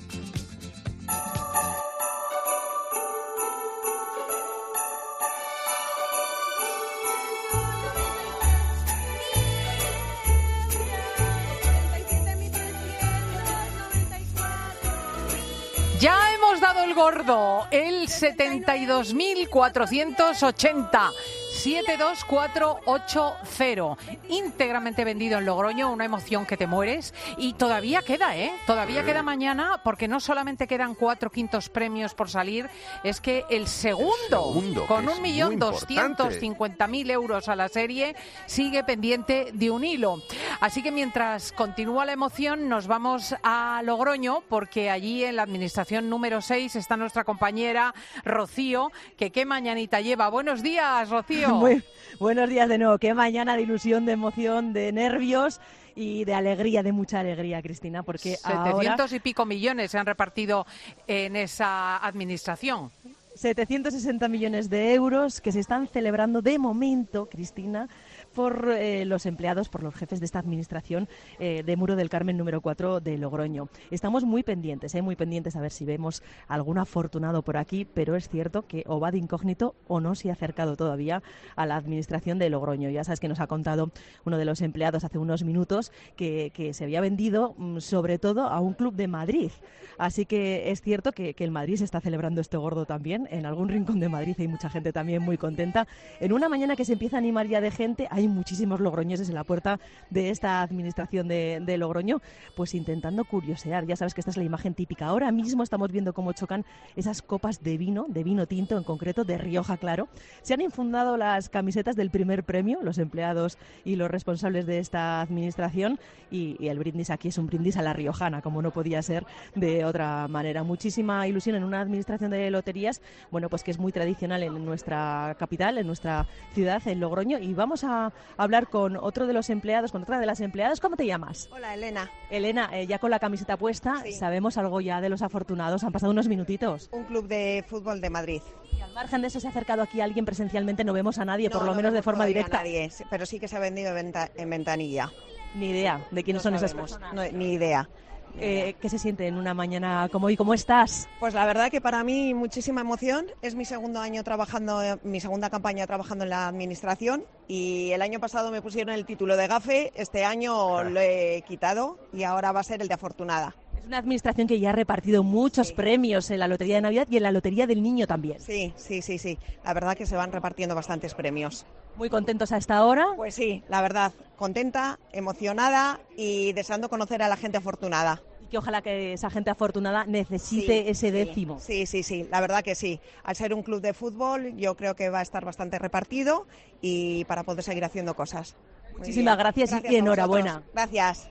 Ya hemos dado el gordo, el setenta y dos mil cuatrocientos ochenta. siete dos cuatro ocho cero, íntegramente vendido en Logroño, una emoción que te mueres, y todavía queda, ¿eh? Todavía Sí. queda mañana, porque no solamente quedan cuatro quintos premios por salir, es que el segundo, segundo, con que es un millón muy doscientos cincuenta mil euros a la serie, sigue pendiente de un hilo. Así que mientras continúa la emoción, nos vamos a Logroño, porque allí en la administración número seis está nuestra compañera Rocío, que qué mañanita lleva. Buenos días, Rocío. Muy buenos días de nuevo. Qué mañana de ilusión, de emoción, de nervios y de alegría, de mucha alegría, Cristina, porque setecientos ahora y pico millones se han repartido en esa administración. setecientos sesenta millones de euros que se están celebrando de momento, Cristina, por eh, los empleados, por los jefes de esta administración eh, de Muro del Carmen número cuatro de Logroño. Estamos muy pendientes, eh, muy pendientes a ver si vemos algún afortunado por aquí, pero es cierto que o va de incógnito o no se ha acercado todavía a la administración de Logroño. Ya sabes que nos ha contado uno de los empleados hace unos minutos que, que se había vendido mm, sobre todo a un club de Madrid. Así que es cierto que, que el Madrid se está celebrando este gordo también. En algún rincón de Madrid hay mucha gente también muy contenta. En una mañana que se empieza a animar ya de gente, hay muchísimos logroñeses en la puerta de esta administración de, de Logroño, pues intentando curiosear. Ya sabes que esta es la imagen típica. Ahora mismo estamos viendo cómo chocan esas copas de vino, de vino tinto en concreto, de Rioja, claro. Se han infundado las camisetas del primer premio, los empleados y los responsables de esta administración, y, y el brindis aquí es un brindis a la riojana, como no podía ser de otra manera. Muchísima ilusión en una administración de loterías, bueno, pues que es muy tradicional en nuestra capital, en nuestra ciudad, en Logroño, y vamos a hablar con otro de los empleados, con otra de las empleadas. ¿Cómo te llamas? Hola, Elena. Elena, eh, ya con la camiseta puesta, Sí. ¿sabemos algo ya de los afortunados? Han pasado unos minutitos. Un club de fútbol de Madrid. Y al margen de eso, ¿se ha acercado aquí alguien presencialmente? No vemos a nadie, No, por lo no menos de vemos forma todavía directa. a nadie, sí, pero sí que se ha vendido en, venta- en ventanilla. Ni idea de quiénes No son esas sabemos, personas. no, ni idea. Eh, ¿Qué se siente en una mañana como hoy? ¿Cómo estás? Pues la verdad que para mí muchísima emoción. Es mi segundo año trabajando, eh, mi segunda campaña trabajando en la administración, y el año pasado me pusieron el título de gafe, este año lo he quitado y ahora va a ser el de afortunada. Es una administración que ya ha repartido muchos premios en la Lotería de Navidad y en la Lotería del Niño también. Sí, sí, sí, sí. La verdad que se van repartiendo bastantes premios. ¿Muy contentos hasta ahora? Pues sí, la verdad, contenta, emocionada y deseando conocer a la gente afortunada. Y que ojalá que esa gente afortunada necesite Sí, ese sí, décimo. Sí, sí, sí, la verdad que sí. Al ser un club de fútbol, yo creo que va a estar bastante repartido y para poder seguir haciendo cosas. Muy Muchísimas bien. gracias y a enhorabuena. vosotros. Gracias.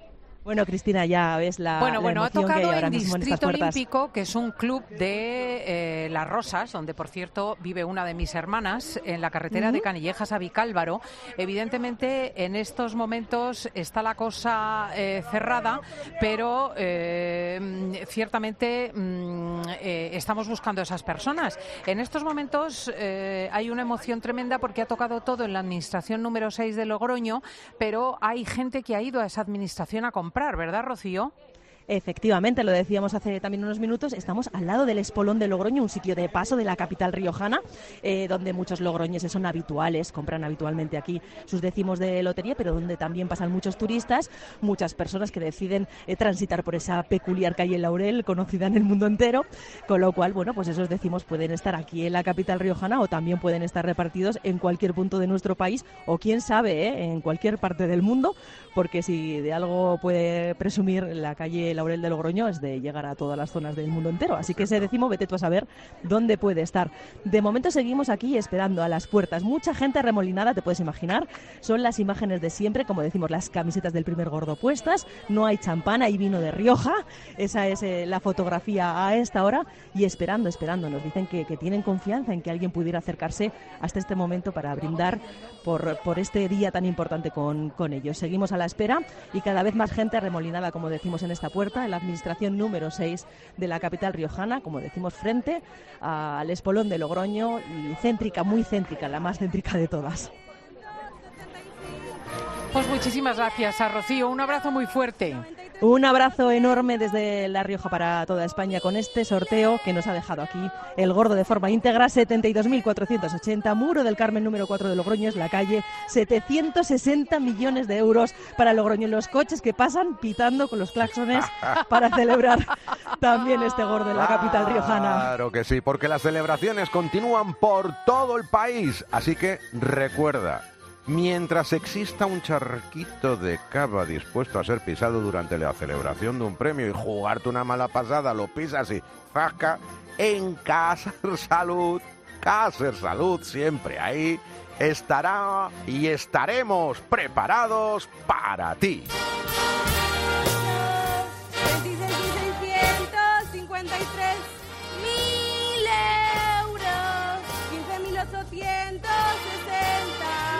Bueno, Cristina, ya ves la Bueno, la bueno, ha emoción que hay tocado ahora en mismo en estas Distrito puertas. Olímpico, que es un club de eh, Las Rosas, donde, por cierto, vive una de mis hermanas, en la carretera Ujú. de Canillejas a Vicálvaro. Evidentemente, en estos momentos está la cosa eh, cerrada, pero eh, ciertamente mm, eh, estamos buscando a esas personas. En estos momentos eh, hay una emoción tremenda porque ha tocado todo en la administración número seis de Logroño, pero hay gente que ha ido a esa administración a comprar, ¿verdad, Rocío? Efectivamente, lo decíamos hace también unos minutos, estamos al lado del Espolón de Logroño, un sitio de paso de la capital riojana, eh, donde muchos logroñeses son habituales, compran habitualmente aquí sus décimos de lotería, pero donde también pasan muchos turistas, muchas personas que deciden eh, transitar por esa peculiar calle Laurel, conocida en el mundo entero, con lo cual, bueno, pues esos décimos pueden estar aquí en la capital riojana o también pueden estar repartidos en cualquier punto de nuestro país o, quién sabe, eh, en cualquier parte del mundo, porque si de algo puede presumir la calle Laurel de Logroño es de llegar a todas las zonas del mundo entero. Así que ese décimo, vete tú a saber dónde puede estar. De momento seguimos aquí esperando a las puertas. Mucha gente remolinada, te puedes imaginar. Son las imágenes de siempre, como decimos, las camisetas del primer gordo puestas. No hay champán, hay vino de Rioja. Esa es eh, la fotografía a esta hora. Y esperando, esperando. Nos dicen que, que tienen confianza en que alguien pudiera acercarse hasta este momento para brindar por, por este día tan importante con, con ellos. Seguimos a la espera y cada vez más gente remolinada, como decimos, en esta puerta, en la administración número seis de la capital riojana, como decimos, frente al Espolón de Logroño, y céntrica, muy céntrica, la más céntrica de todas. Pues muchísimas gracias a Rocío, un abrazo muy fuerte. Un abrazo enorme desde La Rioja para toda España con este sorteo que nos ha dejado aquí el gordo de forma íntegra. Setenta y dos mil cuatrocientos ochenta, Muro del Carmen número cuatro de Logroño es la calle. Setecientos sesenta millones de euros para Logroño. Los coches que pasan pitando con los claxones para celebrar también este gordo en la capital riojana. Claro que sí, porque las celebraciones continúan por todo el país. Así que recuerda, mientras exista un charquito de cava dispuesto a ser pisado durante la celebración de un premio y jugarte una mala pasada, lo pisas y ¡fasca! En Caser Salud, Caser Salud, siempre ahí, estará y estaremos preparados para ti. seiscientos cincuenta y tres mil euros, quince mil ochocientos sesenta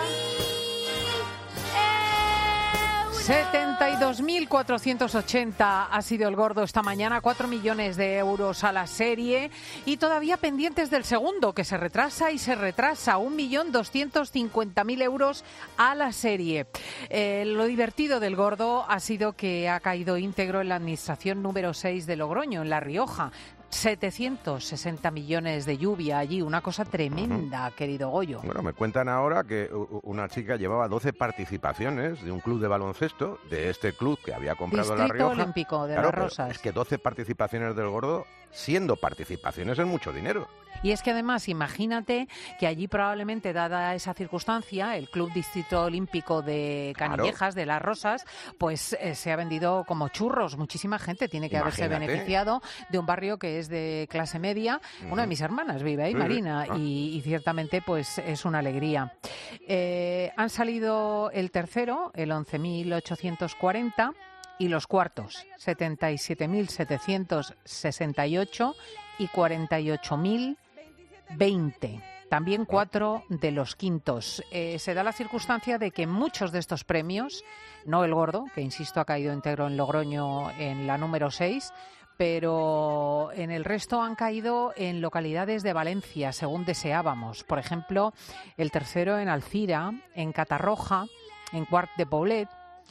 setenta y dos mil cuatrocientos ochenta ha sido el gordo esta mañana, cuatro millones de euros a la serie y todavía pendientes del segundo, que se retrasa y se retrasa, un millón doscientos cincuenta mil euros a la serie. Eh, lo divertido del gordo ha sido que ha caído íntegro en la administración número seis de Logroño, en La Rioja. setecientos sesenta millones de lluvia allí, una cosa tremenda, uh-huh. querido Goyo. Bueno, me cuentan ahora que una chica llevaba doce participaciones de un club de baloncesto, de este club que había comprado Distrito La Rioja. Olímpico de claro, Las Rosas. Es que doce participaciones del gordo, siendo participaciones, es mucho dinero. Y es que además, imagínate que allí probablemente, dada esa circunstancia, el Club Distrito Olímpico de Canillejas, claro. de Las Rosas, pues eh, se ha vendido como churros. Muchísima gente tiene que Imagínate. haberse beneficiado de un barrio que es de clase media. Uh-huh. Una de mis hermanas vive ahí, sí. Marina, ah. y, y ciertamente pues es una alegría. Eh, han salido el tercero, el once mil ochocientos cuarenta, y los cuartos, setenta y siete mil setecientos sesenta y ocho y cuarenta y ocho mil veinte. También cuatro de los quintos. Eh, se da la circunstancia de que muchos de estos premios, no el gordo, que insisto ha caído íntegro en Logroño en la número seis, pero en el resto han caído en localidades de Valencia, según deseábamos. Por ejemplo, el tercero en Alcira, en Catarroja, en Quart de Poblet.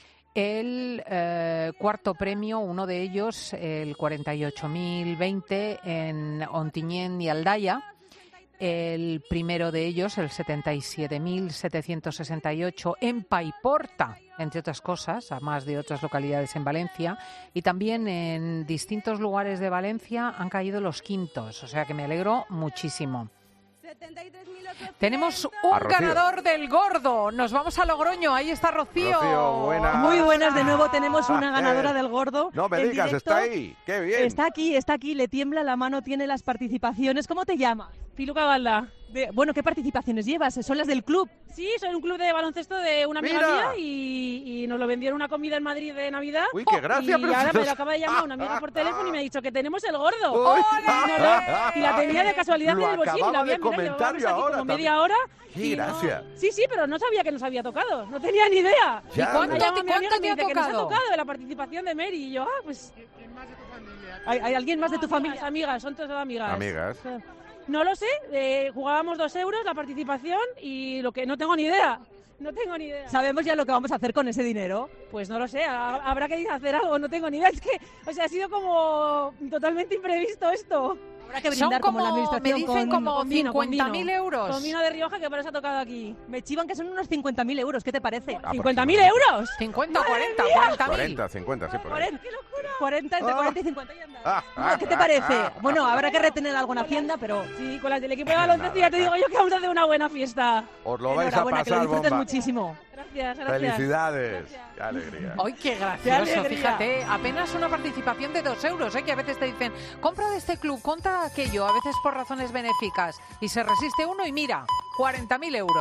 El eh, cuarto premio, uno de ellos, el cuarenta y ocho mil veinte en Ontinyent y Aldaya. El primero de ellos, el setenta y siete mil setecientos sesenta y ocho en Paiporta, entre otras cosas, además de otras localidades en Valencia. Y también en distintos lugares de Valencia han caído los quintos, o sea que me alegro muchísimo. Tenemos un ganador del gordo. Nos vamos a Logroño. Ahí está Rocío. Rocío, buenas. Muy buenas. De nuevo tenemos una ganadora del gordo. No me digas, directo. Está ahí. Qué bien. Está aquí, está aquí. Le tiembla la mano, tiene las participaciones. ¿Cómo te llamas? Piluca Balda. De- bueno, ¿qué participaciones llevas? ¿Son las del club? Sí, soy un club de baloncesto de una amiga ¡Mira! mía y, y nos lo vendieron una comida en Madrid de Navidad. Uy, qué gracia, Y ahora me preciosa. lo acaba de llamar una amiga por teléfono y me ha dicho que tenemos el gordo. ¡Ole! Y, no lo- y la tenía de casualidad Lo en el bolsillo. Y acababa la había, de mira, comentar llevábamos yo aquí ahora como también. media hora. ¡Qué y no- gracia! Sí, sí, pero no sabía que nos había tocado. No tenía ni idea. Ya, y cuando ¿cuánto llama te- mi amiga cuánto me te ha dice que nos ha tocado? tocado de la participación de Mary. Y yo, ah, pues... ¿Hay, hay alguien más de tu familia? Las amigas, son todas amigas. Amigas. No lo sé, eh, jugábamos dos euros la participación y lo que no tengo ni idea. No tengo ni idea. ¿Sabemos ya lo que vamos a hacer con ese dinero? Pues no lo sé, ha- habrá que hacer algo, no tengo ni idea. Es que, o sea, ha sido como totalmente imprevisto esto. Habrá que Son brindar como, la como, me administración dicen, con, como con vino, con cincuenta mil vino. euros. Con vino de Rioja, que por eso ha tocado aquí. Me chivan que son unos cincuenta mil euros, ¿qué te parece? ¿cincuenta mil euros? cincuenta, cuarenta, mía! cuarenta mil. cuarenta, cincuenta, sí, por ahí. cuarenta, cuarenta, entre cuarenta y cincuenta y anda. Ah, No, ¿qué te parece? Bueno, habrá que retener algo en Hacienda, pero... Sí, con las del equipo de baloncesto ya te digo yo que vamos a hacer una buena fiesta. Os lo vais a Enhorabuena, que lo pasar disfrutes bomba. muchísimo. Gracias, gracias. Felicidades. Qué alegría. ¡Ay, qué Qué gracioso! alegría. Fíjate, apenas una participación de dos euros, ¿eh? Que a veces te dicen, compra de este club, compra aquello, a veces por razones benéficas. Y se resiste uno y mira, cuarenta mil euros.